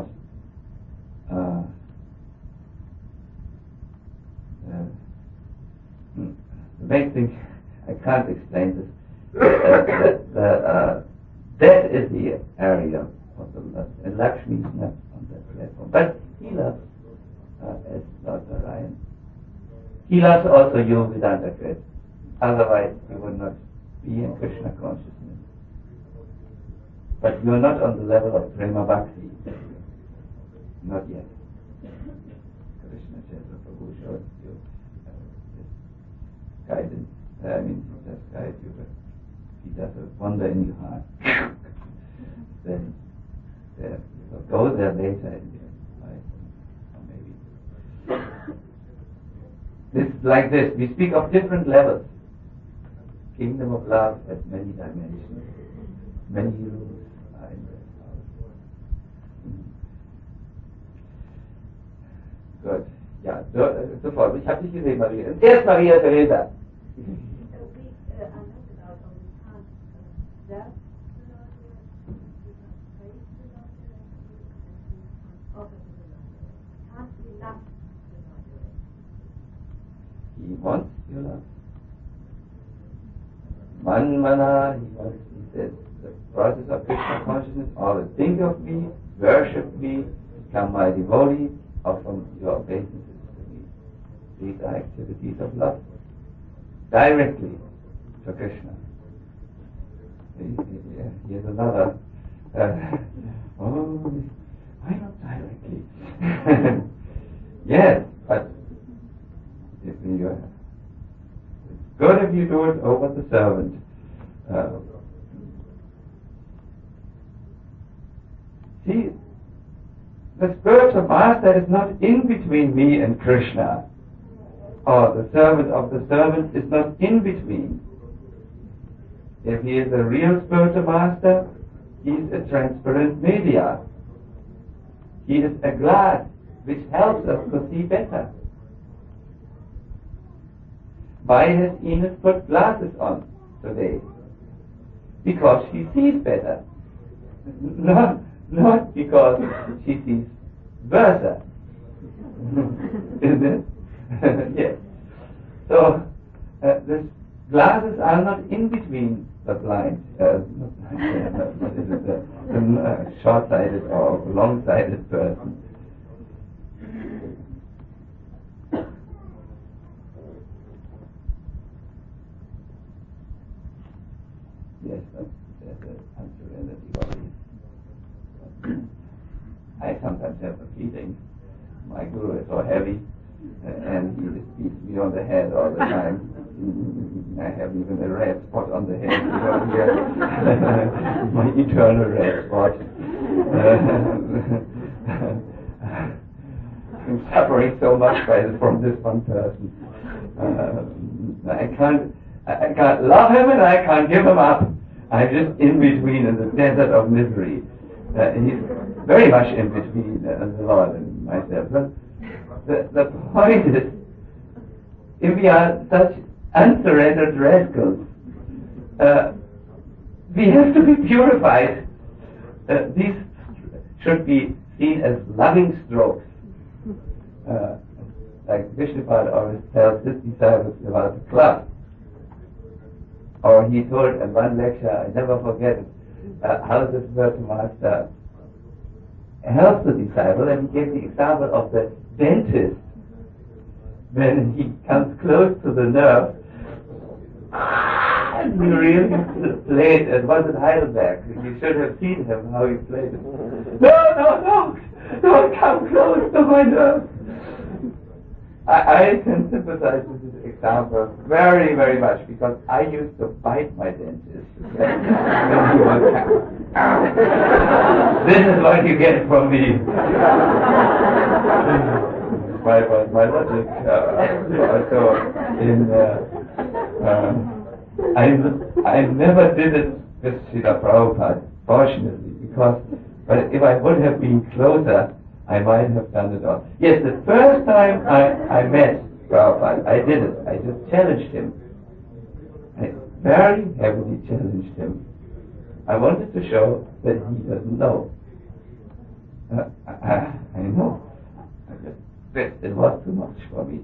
the main thing, I can't explain this, that is the area of the love, and Lakshmi is not on that platform, but he loves as Lord Narayan. He loves also you, Vedanta Krishna. Otherwise, you would not be in Krishna consciousness. But you are not on the level of prema bhakti. Not yet. Krishna Chandra Prabhu showed you guidance. He just guides you, but he does a wonder in your heart. Then you will go there later in your life, or maybe. This is like this. We speak of different levels. Kingdom of love has many dimensions. Many rules are in this house. Gut. Ja, sofort. Ich habe dich gesehen, Maria. Und erst Maria Theresa. He wants your love. Manmana, he says, the process of Krishna consciousness, always think of me, worship me, become my devotee, offer your obeisances to me. These are activities of love. Directly to Krishna. Here's another. Why not directly? Yes, but it's good if you do it over the servant. See, the spiritual master is not in between me and Krishna, or the servant of the servant is not in between. If he is a real spiritual master, he is a transparent media. He is a glass which helps us to see better. Why has Ines put glasses on today? Because she sees better. Not because she sees versa. Isn't it? Yes. So, the glasses are not in between the blind, the short-sighted or long-sighted person. Yes, there's an unserenity body. I sometimes have the feeling my guru is so heavy and he just beats me on the head all the time. I have even a red spot on the head here. My eternal red spot. I'm suffering so much from this one person. I can't love him and I can't give him up. I'm just in between in the desert of misery. He's very much in between the Lord and myself. But the point is, if we are such unsurrendered rascals, we have to be purified. These should be seen as loving strokes. Like Vishnupad always tells his disciples about the club. Or he told in one lecture, I never forget it, how this Virtu Master helps the disciple, and he gave the example of the dentist. When he comes close to the nerve, and he really played, it was at Heidelberg. You should have seen him, how he played it. No, don't come close to my nerve. I can sympathize with this example very, very much because I used to bite my dentist. This is what you get from me. my logic. I never did it with Srila Prabhupada, fortunately, because if I would have been closer, I might have done it all. Yes, the first time I met Prabhupada, I did it. I just challenged him. I very heavily challenged him. I wanted to show that he doesn't know. I know. It was too much for me.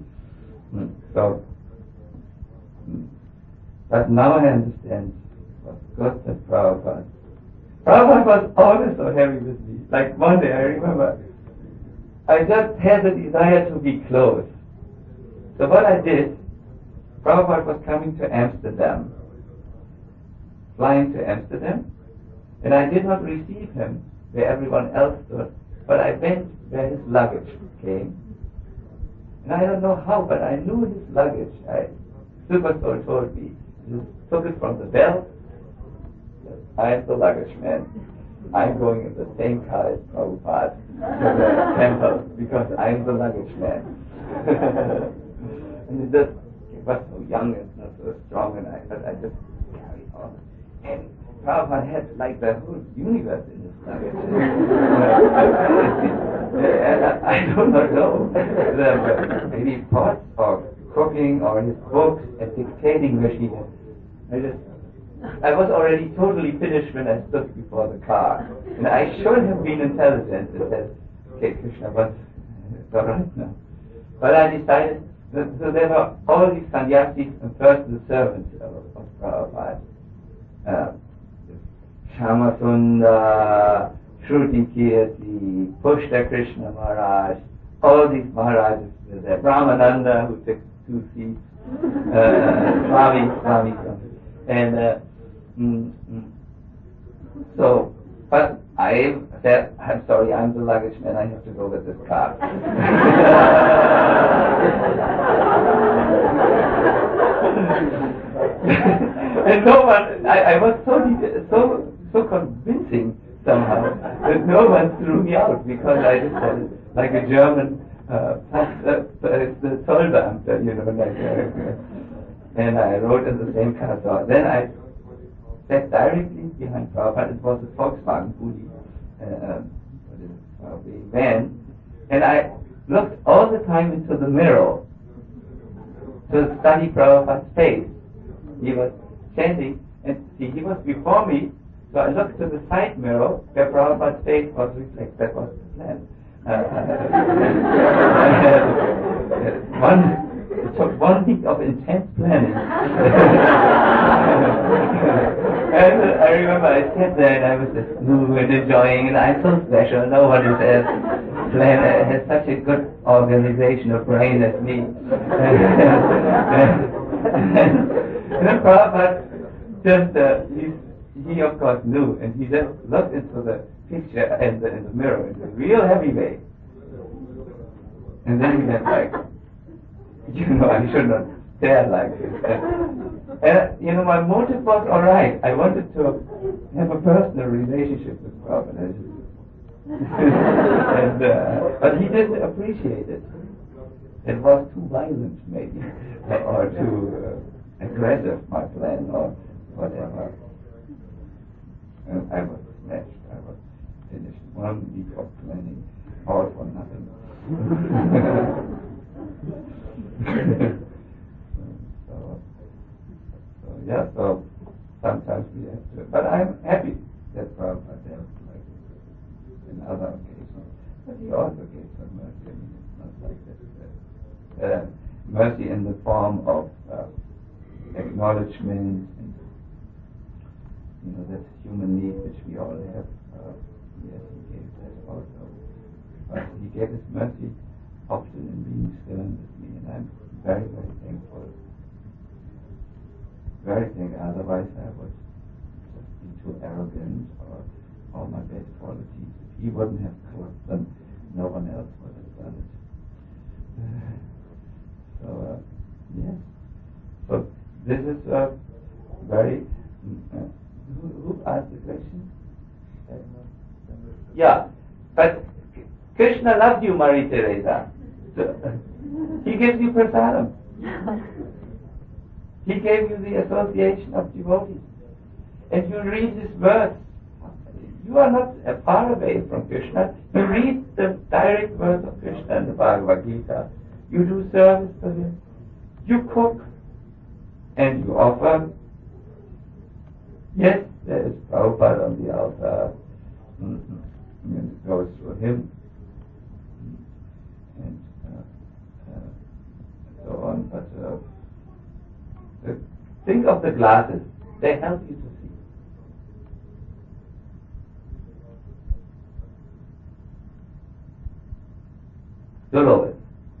But now I understand what God said Prabhupada. Prabhupada was always so heavy with me. Like one day, I remember, I just had the desire to be close. So what I did, Prabhupada was coming to Amsterdam, flying to Amsterdam, and I did not receive him where everyone else stood, but I went where his luggage came. And I don't know how, but I knew his luggage. Super Soul told me. He took it from the belt. I am the luggage man. I'm going in the same car as Prabhupada to the temple because I'm the luggage man. And he was so young and not so strong, and I just carried on. And Prabhupada had like the whole universe in his luggage. And I do not know. Maybe pots or cooking or his books and dictating machine. I was already totally finished when I stood before the car. And I should have been intelligent and said, okay, Krishna, but it's all right now. But I decided, so there were all these sannyasis and first the servants of Prabhupada. Shamasunda, Shruti Kirti, Pushta Krishna Maharaj, all these Maharajas were there. Brahmananda, who took 2 seats, Swami something. And so, but I said, I'm sorry, I'm the luggage man, I have to go with this car. And no one, I was so convincing somehow that no one threw me out because I just said it like a German Zollbeamter, and I rode in the same car. So then I sat directly behind Prabhupada. It was a Volkswagen Bulli van, and I looked all the time into the mirror to study Prabhupada's face. He was chanting, and see, he was before me, so I looked to the side mirror where Prabhupada's face was reflected. That was the plan. It took 1 week of intense planning. And I remember I sat there and I was just smooth and enjoying, and I'm so special. No one has such a good organization of brain as me. And then Prabhupada just, he of course knew, and he just looked into the picture in the mirror in a real heavy way. And then he went like, I should not stare like this. And, my motive was alright. I wanted to have a personal relationship with Prabhupada. But he didn't appreciate it. It was too violent, maybe, or too aggressive, my plan, or whatever. And I was smashed. I was finished. 1 week of planning, all for nothing. So sometimes we have to, but I'm happy that Prabhupada helped like in other occasions. But he also gave some mercy. I mean, it's not like that. Mercy in the form of acknowledgement and that human need which we all have. Yes, he gave that also. But he gave his mercy often in being stern with me, and I'm very, very thankful. Very thankful. Otherwise, I would just be too arrogant, or all my bad qualities. If he wouldn't have caused them, no one else would have done it. Yes. So this is very. Who asked the question? Yeah, but Krishna loves you, Maria Teresa. So, he gives you prasadam. He gave you the association of devotees. And you read his words. You are not far away from Krishna. You read the direct words of Krishna in the Bhagavad Gita. You do service to him. You cook. And you offer. Yes, there is Prabhupada on the altar. And it goes through him. And so on. But think of the glasses. They help you to see. Dolores.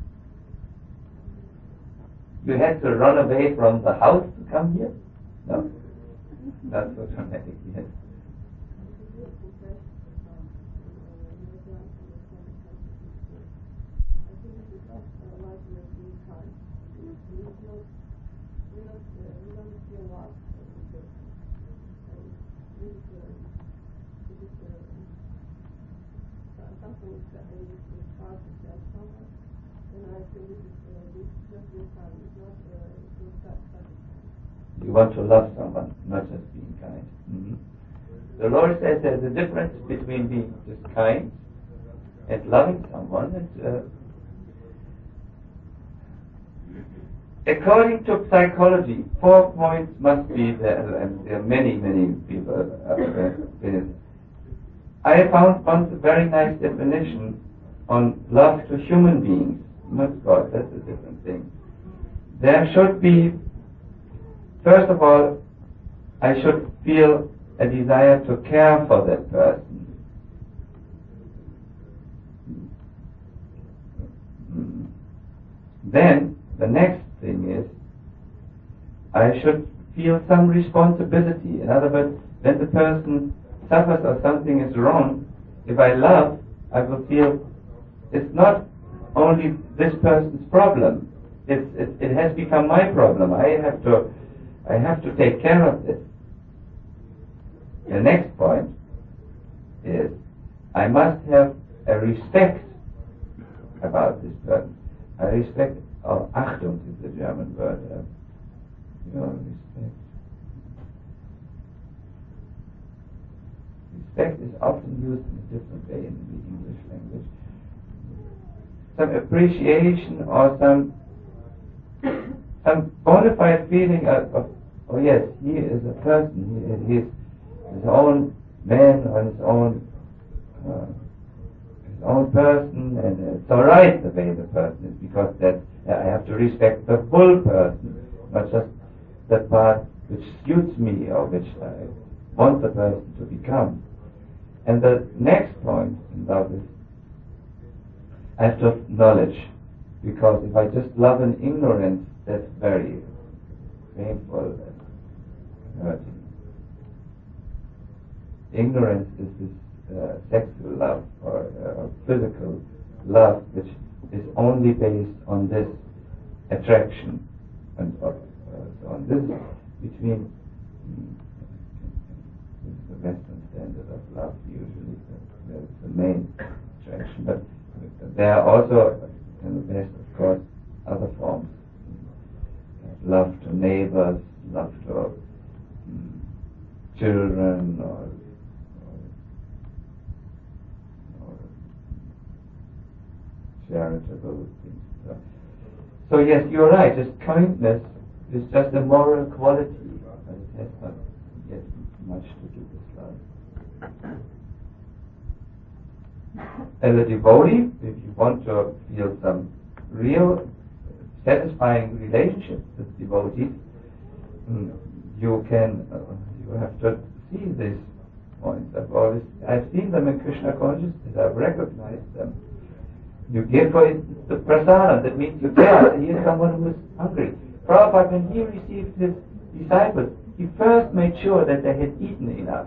You had to run away from the house to come here? No? Not so dramatic, yes. You want to love someone, not just being kind. Mm-hmm. The Lord says there's a difference between being just kind and loving someone. According to psychology, 4 points must be there, and there are many, many people I found once a very nice definition on love to human beings. Not God, that's a different thing. There should be, first of all, I should feel a desire to care for that person. Then, the next thing is, I should feel some responsibility. In other words, when the person suffers or something is wrong, if I love, I will feel it's not only this person's problem. It has become my problem. I have to take care of this. The next point is I must have a respect about this person. I respect, or Achtung is the German word. Respect. Respect is often used in a different way in the English language. Some appreciation or a bona fide feeling of oh yes, he is a person, he is his own man or his own person, and it's all right the way the person is, because that I have to respect the full person, not just the part which suits me or which I want the person to become. And the next point in love is I have to have knowledge, because if I just love in ignorance, that's very painful and hurting. Ignorance is this sexual love or physical love which is only based on this attraction and so on. This is between the Western standard of love usually. That's the main attraction. But there are also in the West, of course, other forms. Love to neighbors, love to children, or charitable things. So yes, you're right. This kindness is just a moral quality, but it has not yet much to do with love. As a devotee, if you want to feel some real satisfying relationship with devotees, you have to see these points. I've seen them in Krishna consciousness. I've recognized them. You give for it the prasada, that means you care. He is someone who is hungry. Prabhupada, when he received his disciples, he first made sure that they had eaten enough.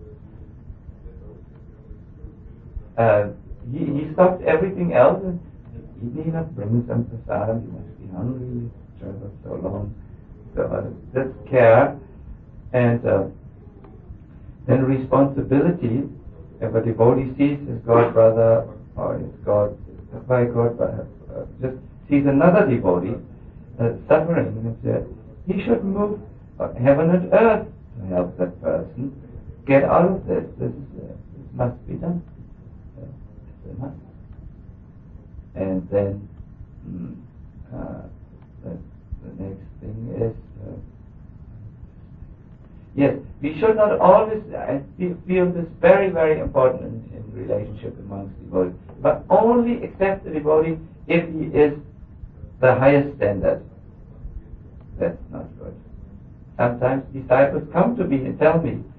He stopped everything else and eaten enough, bring some prasada, you must be hungry, travel so long. So that's care. And then responsibility. If a devotee sees his god brother or his god, by God, just sees another devotee suffering, and he should move heaven and earth to help that person get out of this. This must be done. It's a must. And then the next thing is yes, we should not always. I feel this very, very important in relationship amongst devotees. But only accept the devotee if he is the highest standard. That's not good. Sometimes disciples come to me and tell me,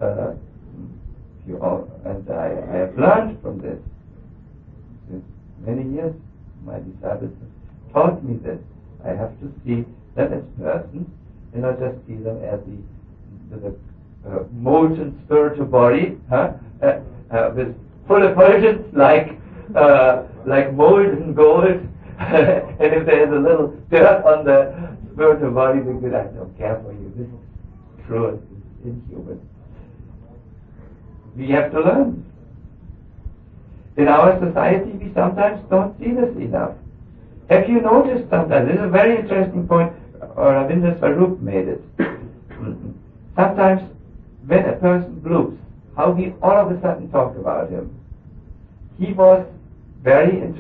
and I have learned from this. Since many years, my disciples have taught me this. I have to see them as persons, and not just see them as the molten spiritual body, with full effulgence like molten gold. And if there's a little dirt on the spiritual body, we could, I don't care for you. This is true, it's inhuman. We have to learn. In our society, we sometimes don't see this enough. Have you noticed sometimes, this is a very interesting point, Ravindra Swarup made it. Sometimes when a person blooms, how we all of a sudden talk about him. He was very in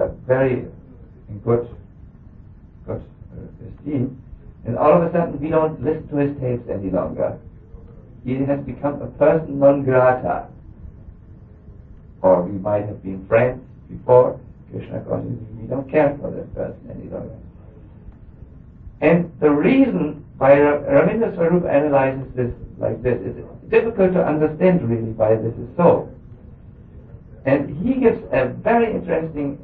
good esteem, and all of a sudden we don't listen to his tapes any longer. He has become a person non grata. Or we might have been friends before Krishna consciousness. We don't care for that person any longer. And the reason why Ravindra Swarup analyzes this like this is difficult to understand really why this is so. And he gives a very interesting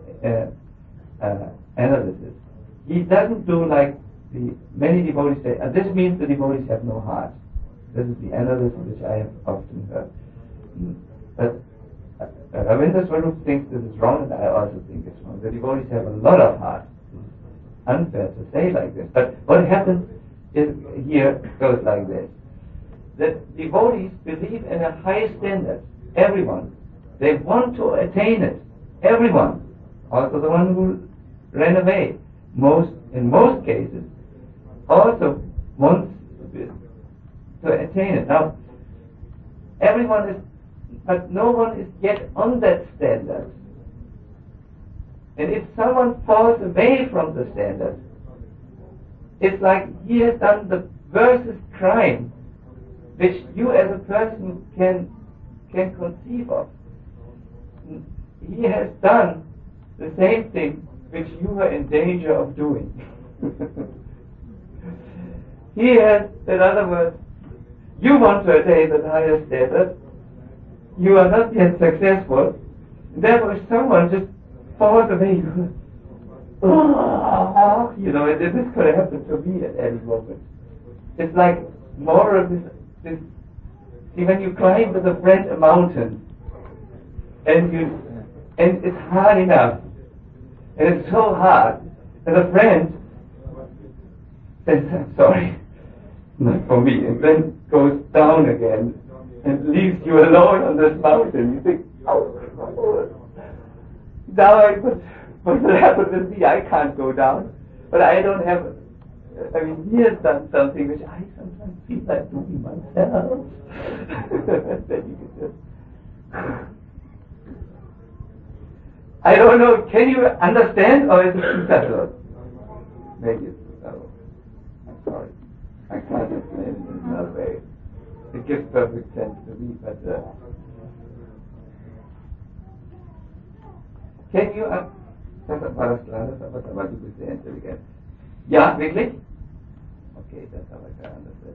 analysis. He doesn't do like the many devotees say, and this means the devotees have no heart. This is the analysis which I have often heard. But Ravindra Swarup thinks this is wrong, and I also think it's wrong. The devotees have a lot of heart. It's unfair to say like this. But what happens is here goes like this. That devotees believe in a high standard. Everyone. They want to attain it. Everyone. Also the one who ran away. In most cases, also wants to attain it. Now, everyone is, but no one is yet on that standard. And if someone falls away from the standard, It's like he has done the worstest crime which you as a person can conceive of. He has done the same thing which you are in danger of doing. He has, in other words, you want to attain the higher status, you are not yet successful, therefore if someone just falls away, you know, and this could happen to me at any moment. It's like more of this. See, when you climb with a friend a mountain, and it's hard enough, and it's so hard, and a friend says, "I'm sorry, not for me," and then goes down again, and leaves you alone on this mountain. You think, "Oh, now what will happen with me? I can't go down." But I don't have. I mean, he has done something which I sometimes feel like doing myself. Then you can just. I don't know. Can you understand, or is it too subtle? Maybe it's too subtle. I'm sorry. I can't explain it in another way. It gives perfect sense to me, but can you? Das war das Kleine, aber du bist sehr intelligent. Ja, wirklich? Okay, das habe ich understood.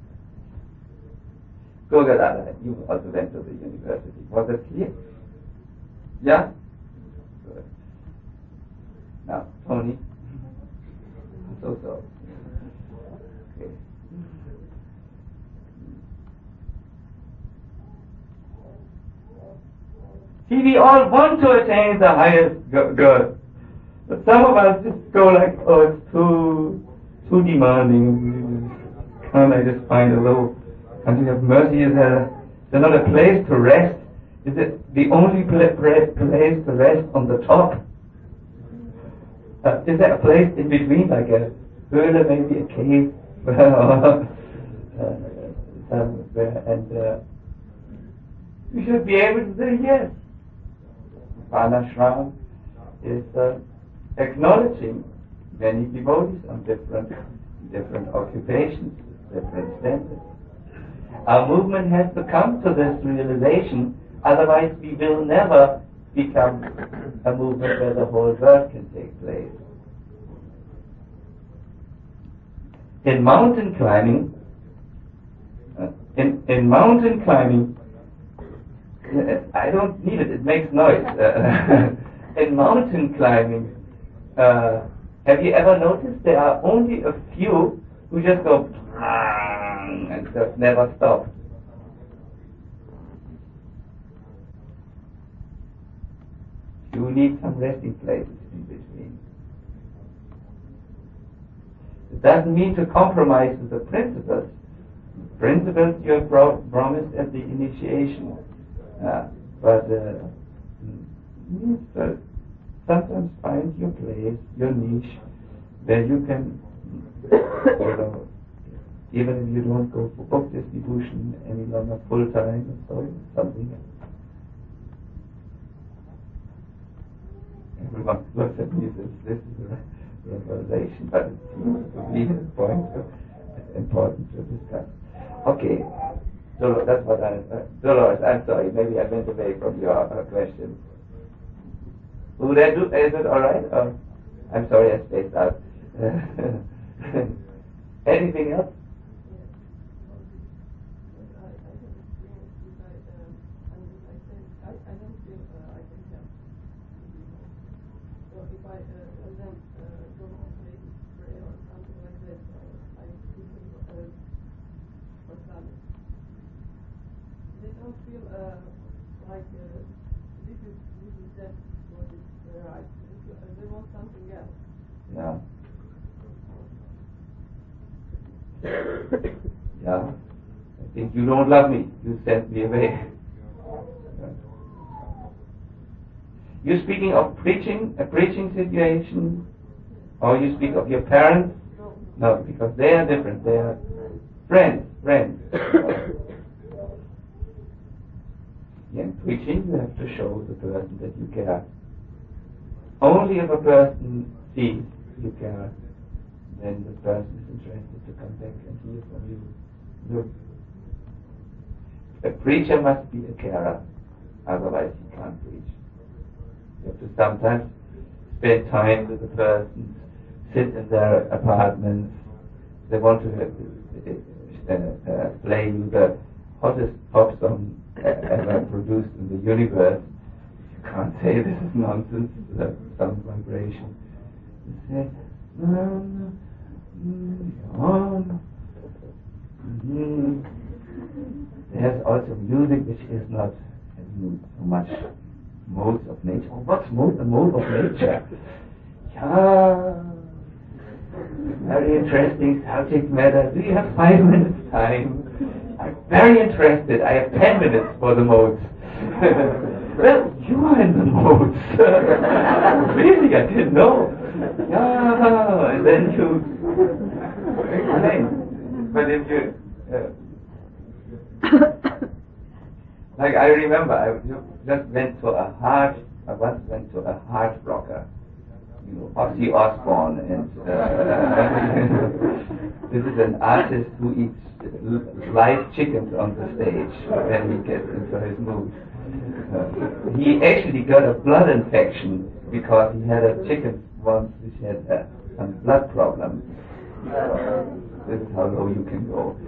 Gogadada, you also went to the university. Was it clear? Yeah? Good. Now, Tony. So. Okay. See, we all want to attain the highest good. But some of us just go like, oh, it's too demanding. Can't I just find a low country of mercy? Is there not a place to rest? Is it the only place to rest on the top? Is there a place in between, like a höhle, maybe a cave, somewhere? And you should be able to say yes. Varnashram is acknowledging many devotees on different occupations, different standards. Our movement has to come to this realization, otherwise we will never become a movement where the whole world can take place. In mountain climbing, I don't need it, it makes noise. In mountain climbing, have you ever noticed there are only a few who just go and just never stop? You need some resting places in between. It doesn't mean to compromise with the principles. Principles you have promised at the initiation. But you need to sometimes find your place, your niche, where you can, even if you don't go for book distribution any longer full time or so, something else. Everyone looks at me and says, this is a revelation, but it seems to be a point important to discuss. Okay. That's what Dolores, I'm sorry, maybe I went away from your question. Would I do, is it alright? I'm sorry, I spaced out. Anything else? Yeah. Yeah. I think you don't love me. You sent me away. You're speaking of preaching, a preaching situation, or you speak of your parents? No, because they are different. They are friends. In preaching, you have to show the person that you care. Only if a person sees you care, then the person is interested to come back and hear from you. Look, a preacher must be a carer, otherwise he can't preach. You have to sometimes spend time with the person, sit in their apartments. They want to play you the hottest pop song ever produced in the universe. You can't say this is nonsense, the sound vibration. You say, there's also music which is not so much modes of nature. Oh, what's the mode of nature? Yeah, very interesting subject matter. Do you have 5 minutes time? I'm very interested. I have 10 minutes for the modes. Well, you are in the modes. Really, I didn't know. Yeah, and then you explain. But if you like, I remember I just went to I once went to a hard rocker, Ozzy Osbourne, and this is an artist who eats live chickens on the stage when he gets into his mood. He actually got a blood infection because he had a chicken once which had some blood problem. This is how low you can go.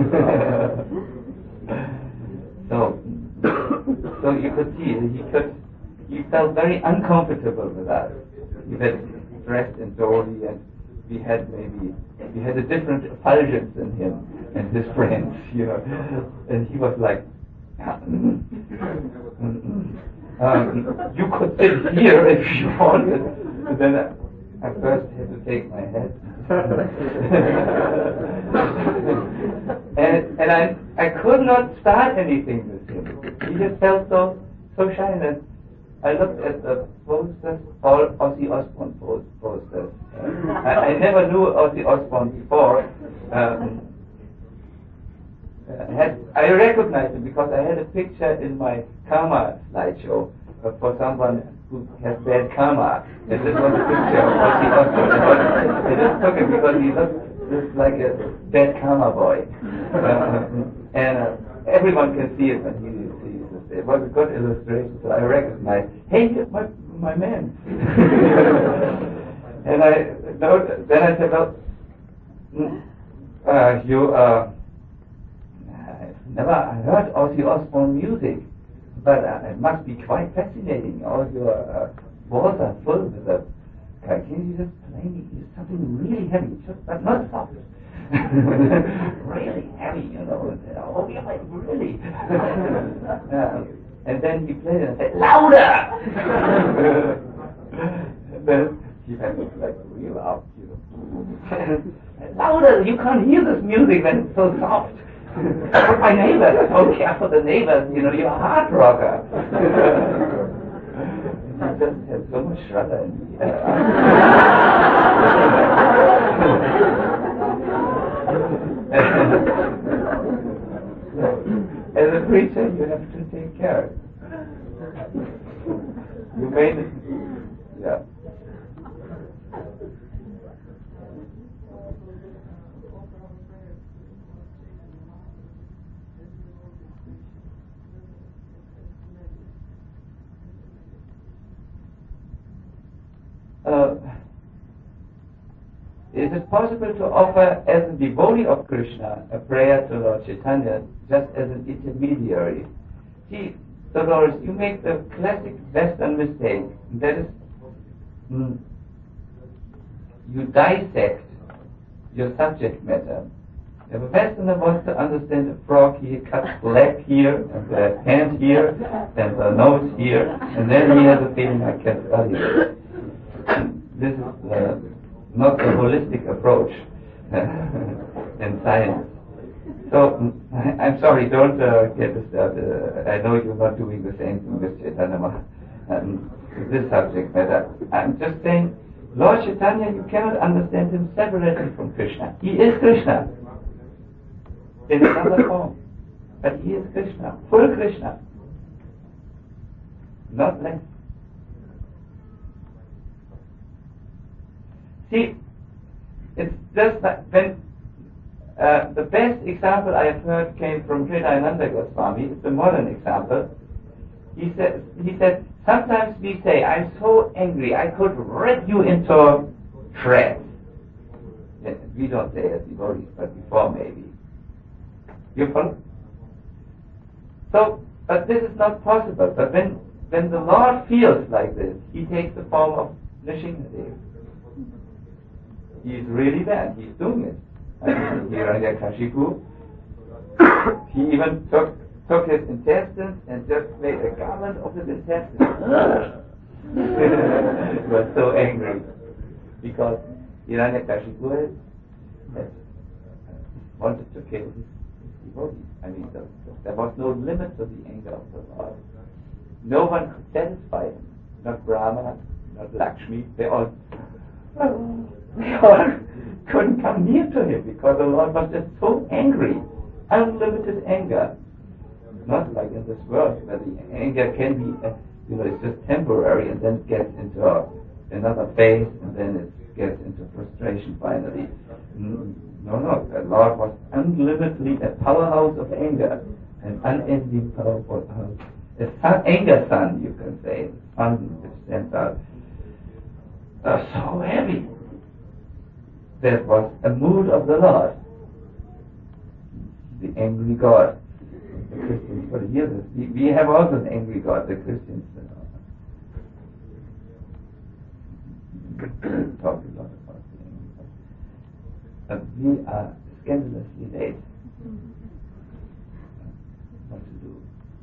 So you could see he felt very uncomfortable with us. He was dressed in dory, and we had a different effulgence in him and his friends, and he was like, you could sit here if you wanted. And then I first had to take my hat. and I could not start anything with him. He just felt so shy. And I looked at the posters, all Ozzy Osbourne posters. I never knew Ozzy Osbourne before. I recognized him because I had a picture in my karma slideshow for someone who has bad karma. And this was a picture of Ozzy Osbourne. I just took him because he looked just like a bad karma boy. And everyone can see it when he sees it. It was a good illustration, so I recognized, hey, here's my man. And then I said, well, I heard Ozzy Osbourne music, but it must be quite fascinating. All your walls are full with the. Can you just play me something really heavy, but not soft? Really heavy, Oh, yeah, really. And then he played it and said, louder! And then he went like real out, louder! You can't hear this music when it's so soft. For my neighbors, I don't care for the neighbors, you're a hard rocker. He just had so much shudder in me. As a preacher, you have to take care. You made it. Yeah. Is it possible to offer as a devotee of Krishna a prayer to Lord Chaitanya just as an intermediary? See, Dolores, you make the classic Western mistake. That is, you dissect your subject matter. If a Westerner wants to understand a frog, he cuts the leg here, and the hand here, and the nose here, and then he has a feeling I can study it. This is not the holistic approach in science. So, I'm sorry, don't get this started. I know you're not doing the same thing with Chaitanya, this subject matter. I'm just saying, Lord Chaitanya, you cannot understand him separately from Krishna. He is Krishna in another form, but he is Krishna, full Krishna, not less. See, It's just that when the best example I have heard came from Sridayananda Goswami. It's a modern example. He said, sometimes we say, I'm so angry, I could rip you into shreds. Yes, we don't say as devotees, but before maybe. You follow? So, but this is not possible. But when the Lord feels like this, He takes the form of Nrsimhadev. He is really bad. He's doing it. Hiranyakashipu, he even took his intestines and just made a garment of his intestines. He was so angry because Hiranyakashipu had wanted to kill his devotees. I mean, there was no limit to the anger of the Lord. No one could satisfy him. Not Brahma, not Lakshmi. They all couldn't come near to him because the Lord was just so angry. Unlimited anger. Not like in this world where the anger can be, it's just temporary and then gets into another phase and then it gets into frustration finally. No, the Lord was unlimitedly a powerhouse of anger, an unending powerful house. Anger sun, you can say, sun which stands out so heavy. That was a mood of the Lord, the angry God. The Christians could hear this. We have also an angry God, the Christians. Talk a lot about the angry God. But we are scandalously late. What to do?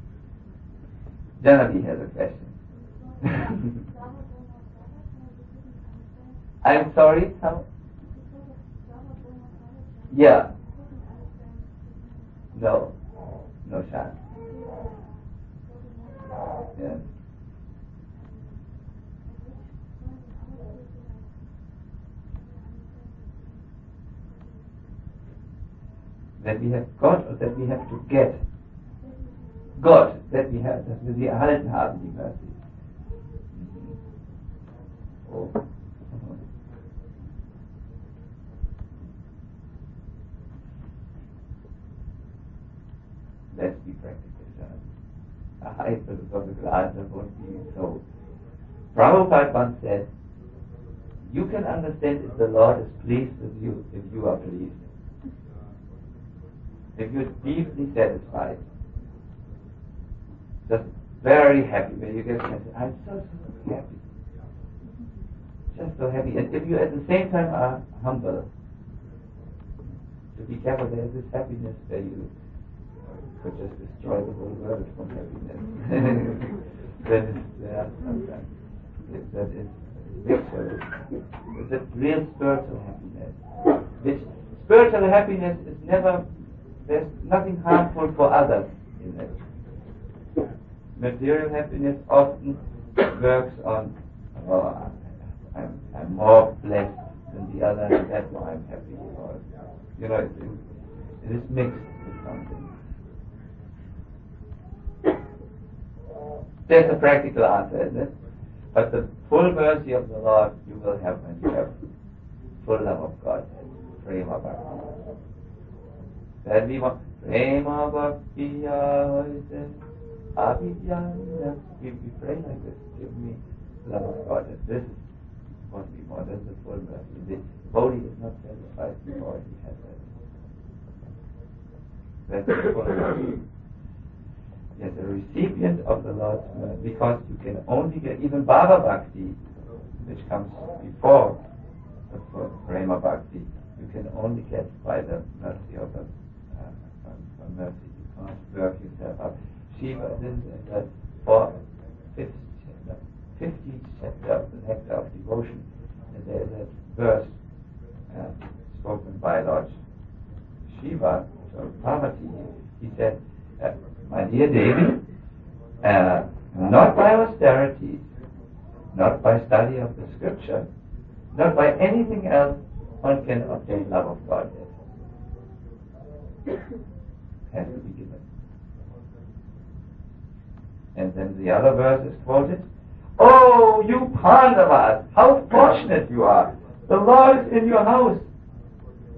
Janavi has a question. I'm sorry, how? Yeah. No chance. Yes. That we have got or that we have to get. Gott, that wir sie erhalten haben, die Mercy. Oh. Let's be practical, John. A high philosophical answer won't be so. Prabhupada once said, you can understand if the Lord is pleased with you if you are pleased. If you're deeply satisfied, just very happy when you get the message, I'm so happy. Just so happy. And if you at the same time are humble, to be careful, there's this happiness where you could just destroy the whole world from happiness. That is there sometimes. That is victory. It's a real spiritual happiness. Which spiritual happiness is never, there's nothing harmful for others in it. Material happiness often works on, I'm more blessed than the other, and that's why I'm happy. Or, it is mixed with something. There's a practical answer, isn't it? But the full mercy of the Lord you will have when you have full love of God. Prema Bhakti. That we want Prema Bhakti Abhidhyana. We pray like this. Give me love of God. And this is what we want. That's the full mercy. The devotee is not satisfied before he has that. That's the full mercy. Yes, a recipient of the Lord's mercy, because you can only get even Bhava Bhakti, which comes before the Prema Bhakti, you can only get by the mercy of the mercy. You can't work yourself up. Shiva, this is the 15th chapter of the Nectar of Devotion, and there is a verse spoken by Lord Shiva, so Parvati. He said, my dear Devi, not by austerity, not by study of the scripture, not by anything else, one can obtain love of God. Has to be given. And then the other verse is quoted, oh, you Pandavas, how fortunate you are. The Lord is in your house.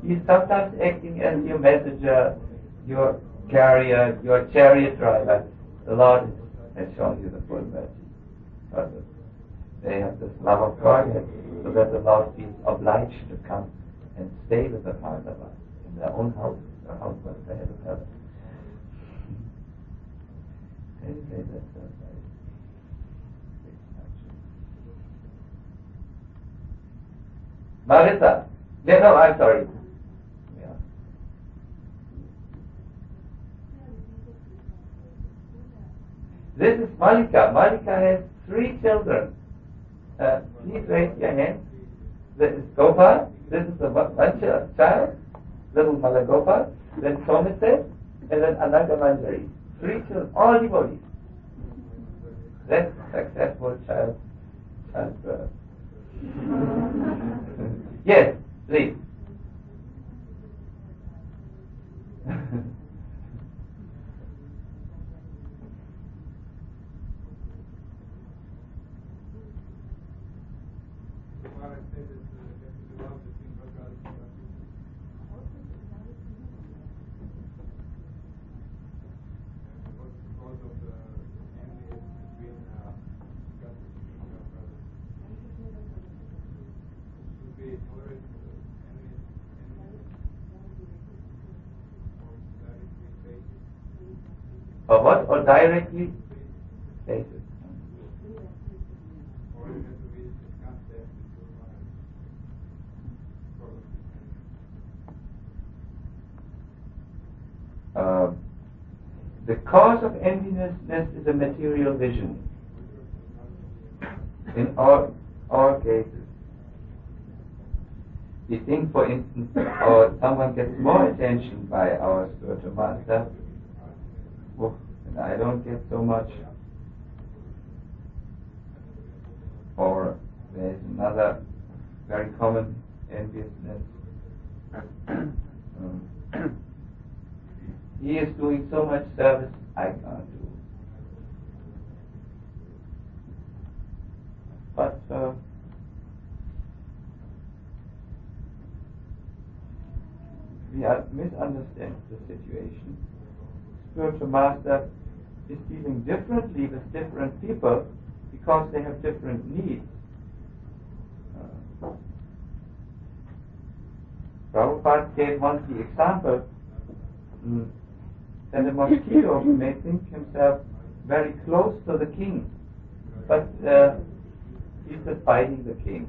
He's sometimes acting as your messenger, your carrier, your chariot driver. The Lord has shown you the full mercy. Because they have this love of God, so that the Lord feels obliged to come and stay with the Father in their own house, their house was the head of heaven. Anyway, that's very big Marissa. No, I'm sorry. Yeah. This is Malika. Malika has 3 children. Please raise your hand. This is Gopal. This is the one child, little Malagopal. Then Somerset, and then Ananga Manjari. 3 children, all devotees. That's successful childbirth. Yes, please. Or what? Or directly stated. The cause of enviness is a material vision. In all cases. We think, for instance, or someone gets more attention by our spiritual master, and I don't get so much. Or there's another very common enviousness. He is doing so much service, I can't do. But we misunderstand the situation. Spiritual master is dealing differently with different people because they have different needs. Prabhupada gave once the example that a mosquito may think himself very close to the king, but he's just biting the king.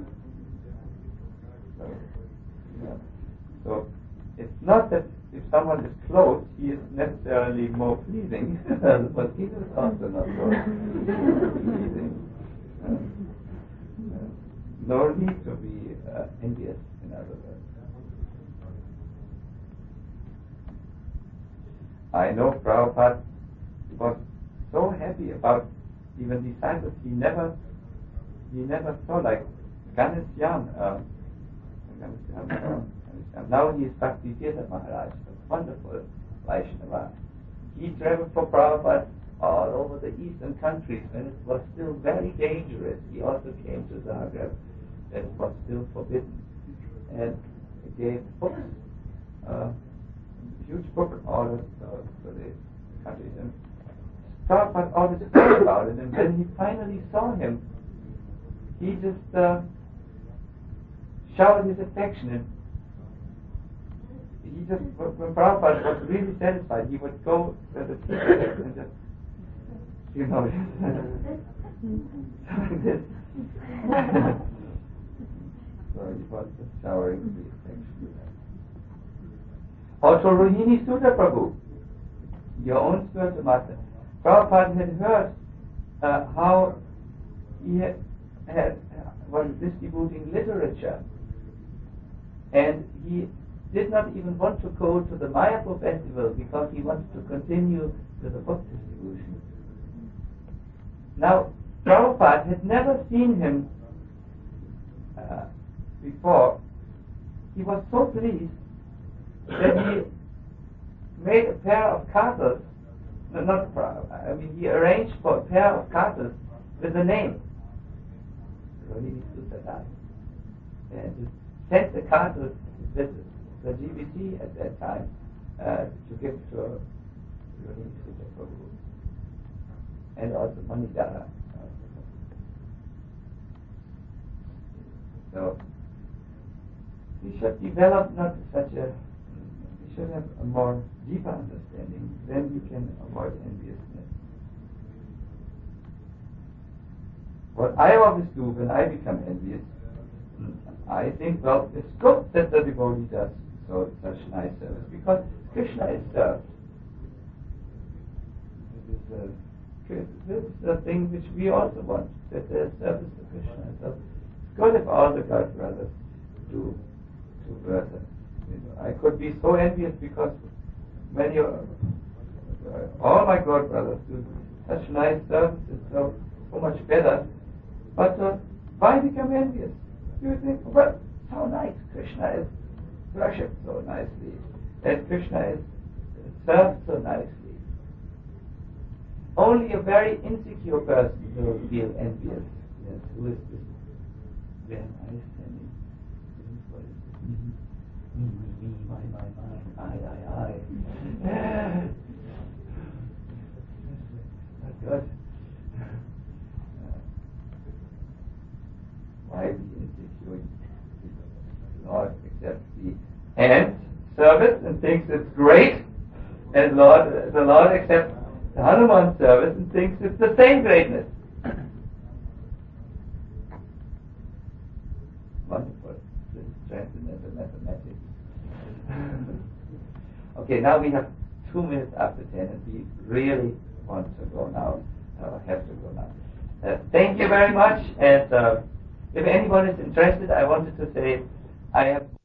So it's not that if someone is close, he is necessarily more pleasing. The mosquito is also not so pleasing. No need to be envious, in other words. I know Prabhupada was so happy about even disciples. He never saw, like Ghanshyam. Now he is Bhaktivedanta Maharaj, a wonderful Vaishnava. He traveled for Prabhupada all over the eastern countries when it was still very dangerous. He also came to Zagreb when it was still forbidden, and gave books, huge book orders for the countries. And Prabhupada always heard about it, and when he finally saw him, he just showered his affection. And he just, when Prabhupada was really satisfied, he would go to the teacher and just, like this. So he was just showering the affection. Also Rohini Sudha Prabhu, your own spiritual master, Prabhupada had heard how he was distributing literature, and he did not even want to go to the Mayapur festival because he wanted to continue with the book distribution. Now, Prabhupada had never seen him before. He was so pleased that he made a pair of castles, he arranged for a pair of castles with a name, Rohini Sutta, and sent the castles with the GBC at that time to give to Prabhu. And also Manidhara. So we should develop not such a, we should have a more deeper understanding, then we can avoid enviousness. What I always do when I become envious, I think, well, it's good that the devotee does such nice service, because Krishna is served. This is the thing which we also want, that there is service to Krishna. So it's good if all the God brothers do further. I could be so envious because all my God brothers do such nice service, it's so much better. But why become envious? You think, well, how nice Krishna is worshipped so nicely, that Krishna is served so nicely. Only a very insecure person will feel envious. Yes, who is this? Where am I standing? What is this? Me, my, I. That's good. Why be insecure? Lord accepts the ant service and thinks it's great, and the Lord accepts the Hanuman service and thinks it's the same greatness. Wonderful. This is transcendental mathematics. Okay, now we have 2 minutes after 10 and we really want to go now. Have to go now. Thank you very much, and if anyone is interested, I wanted to say I have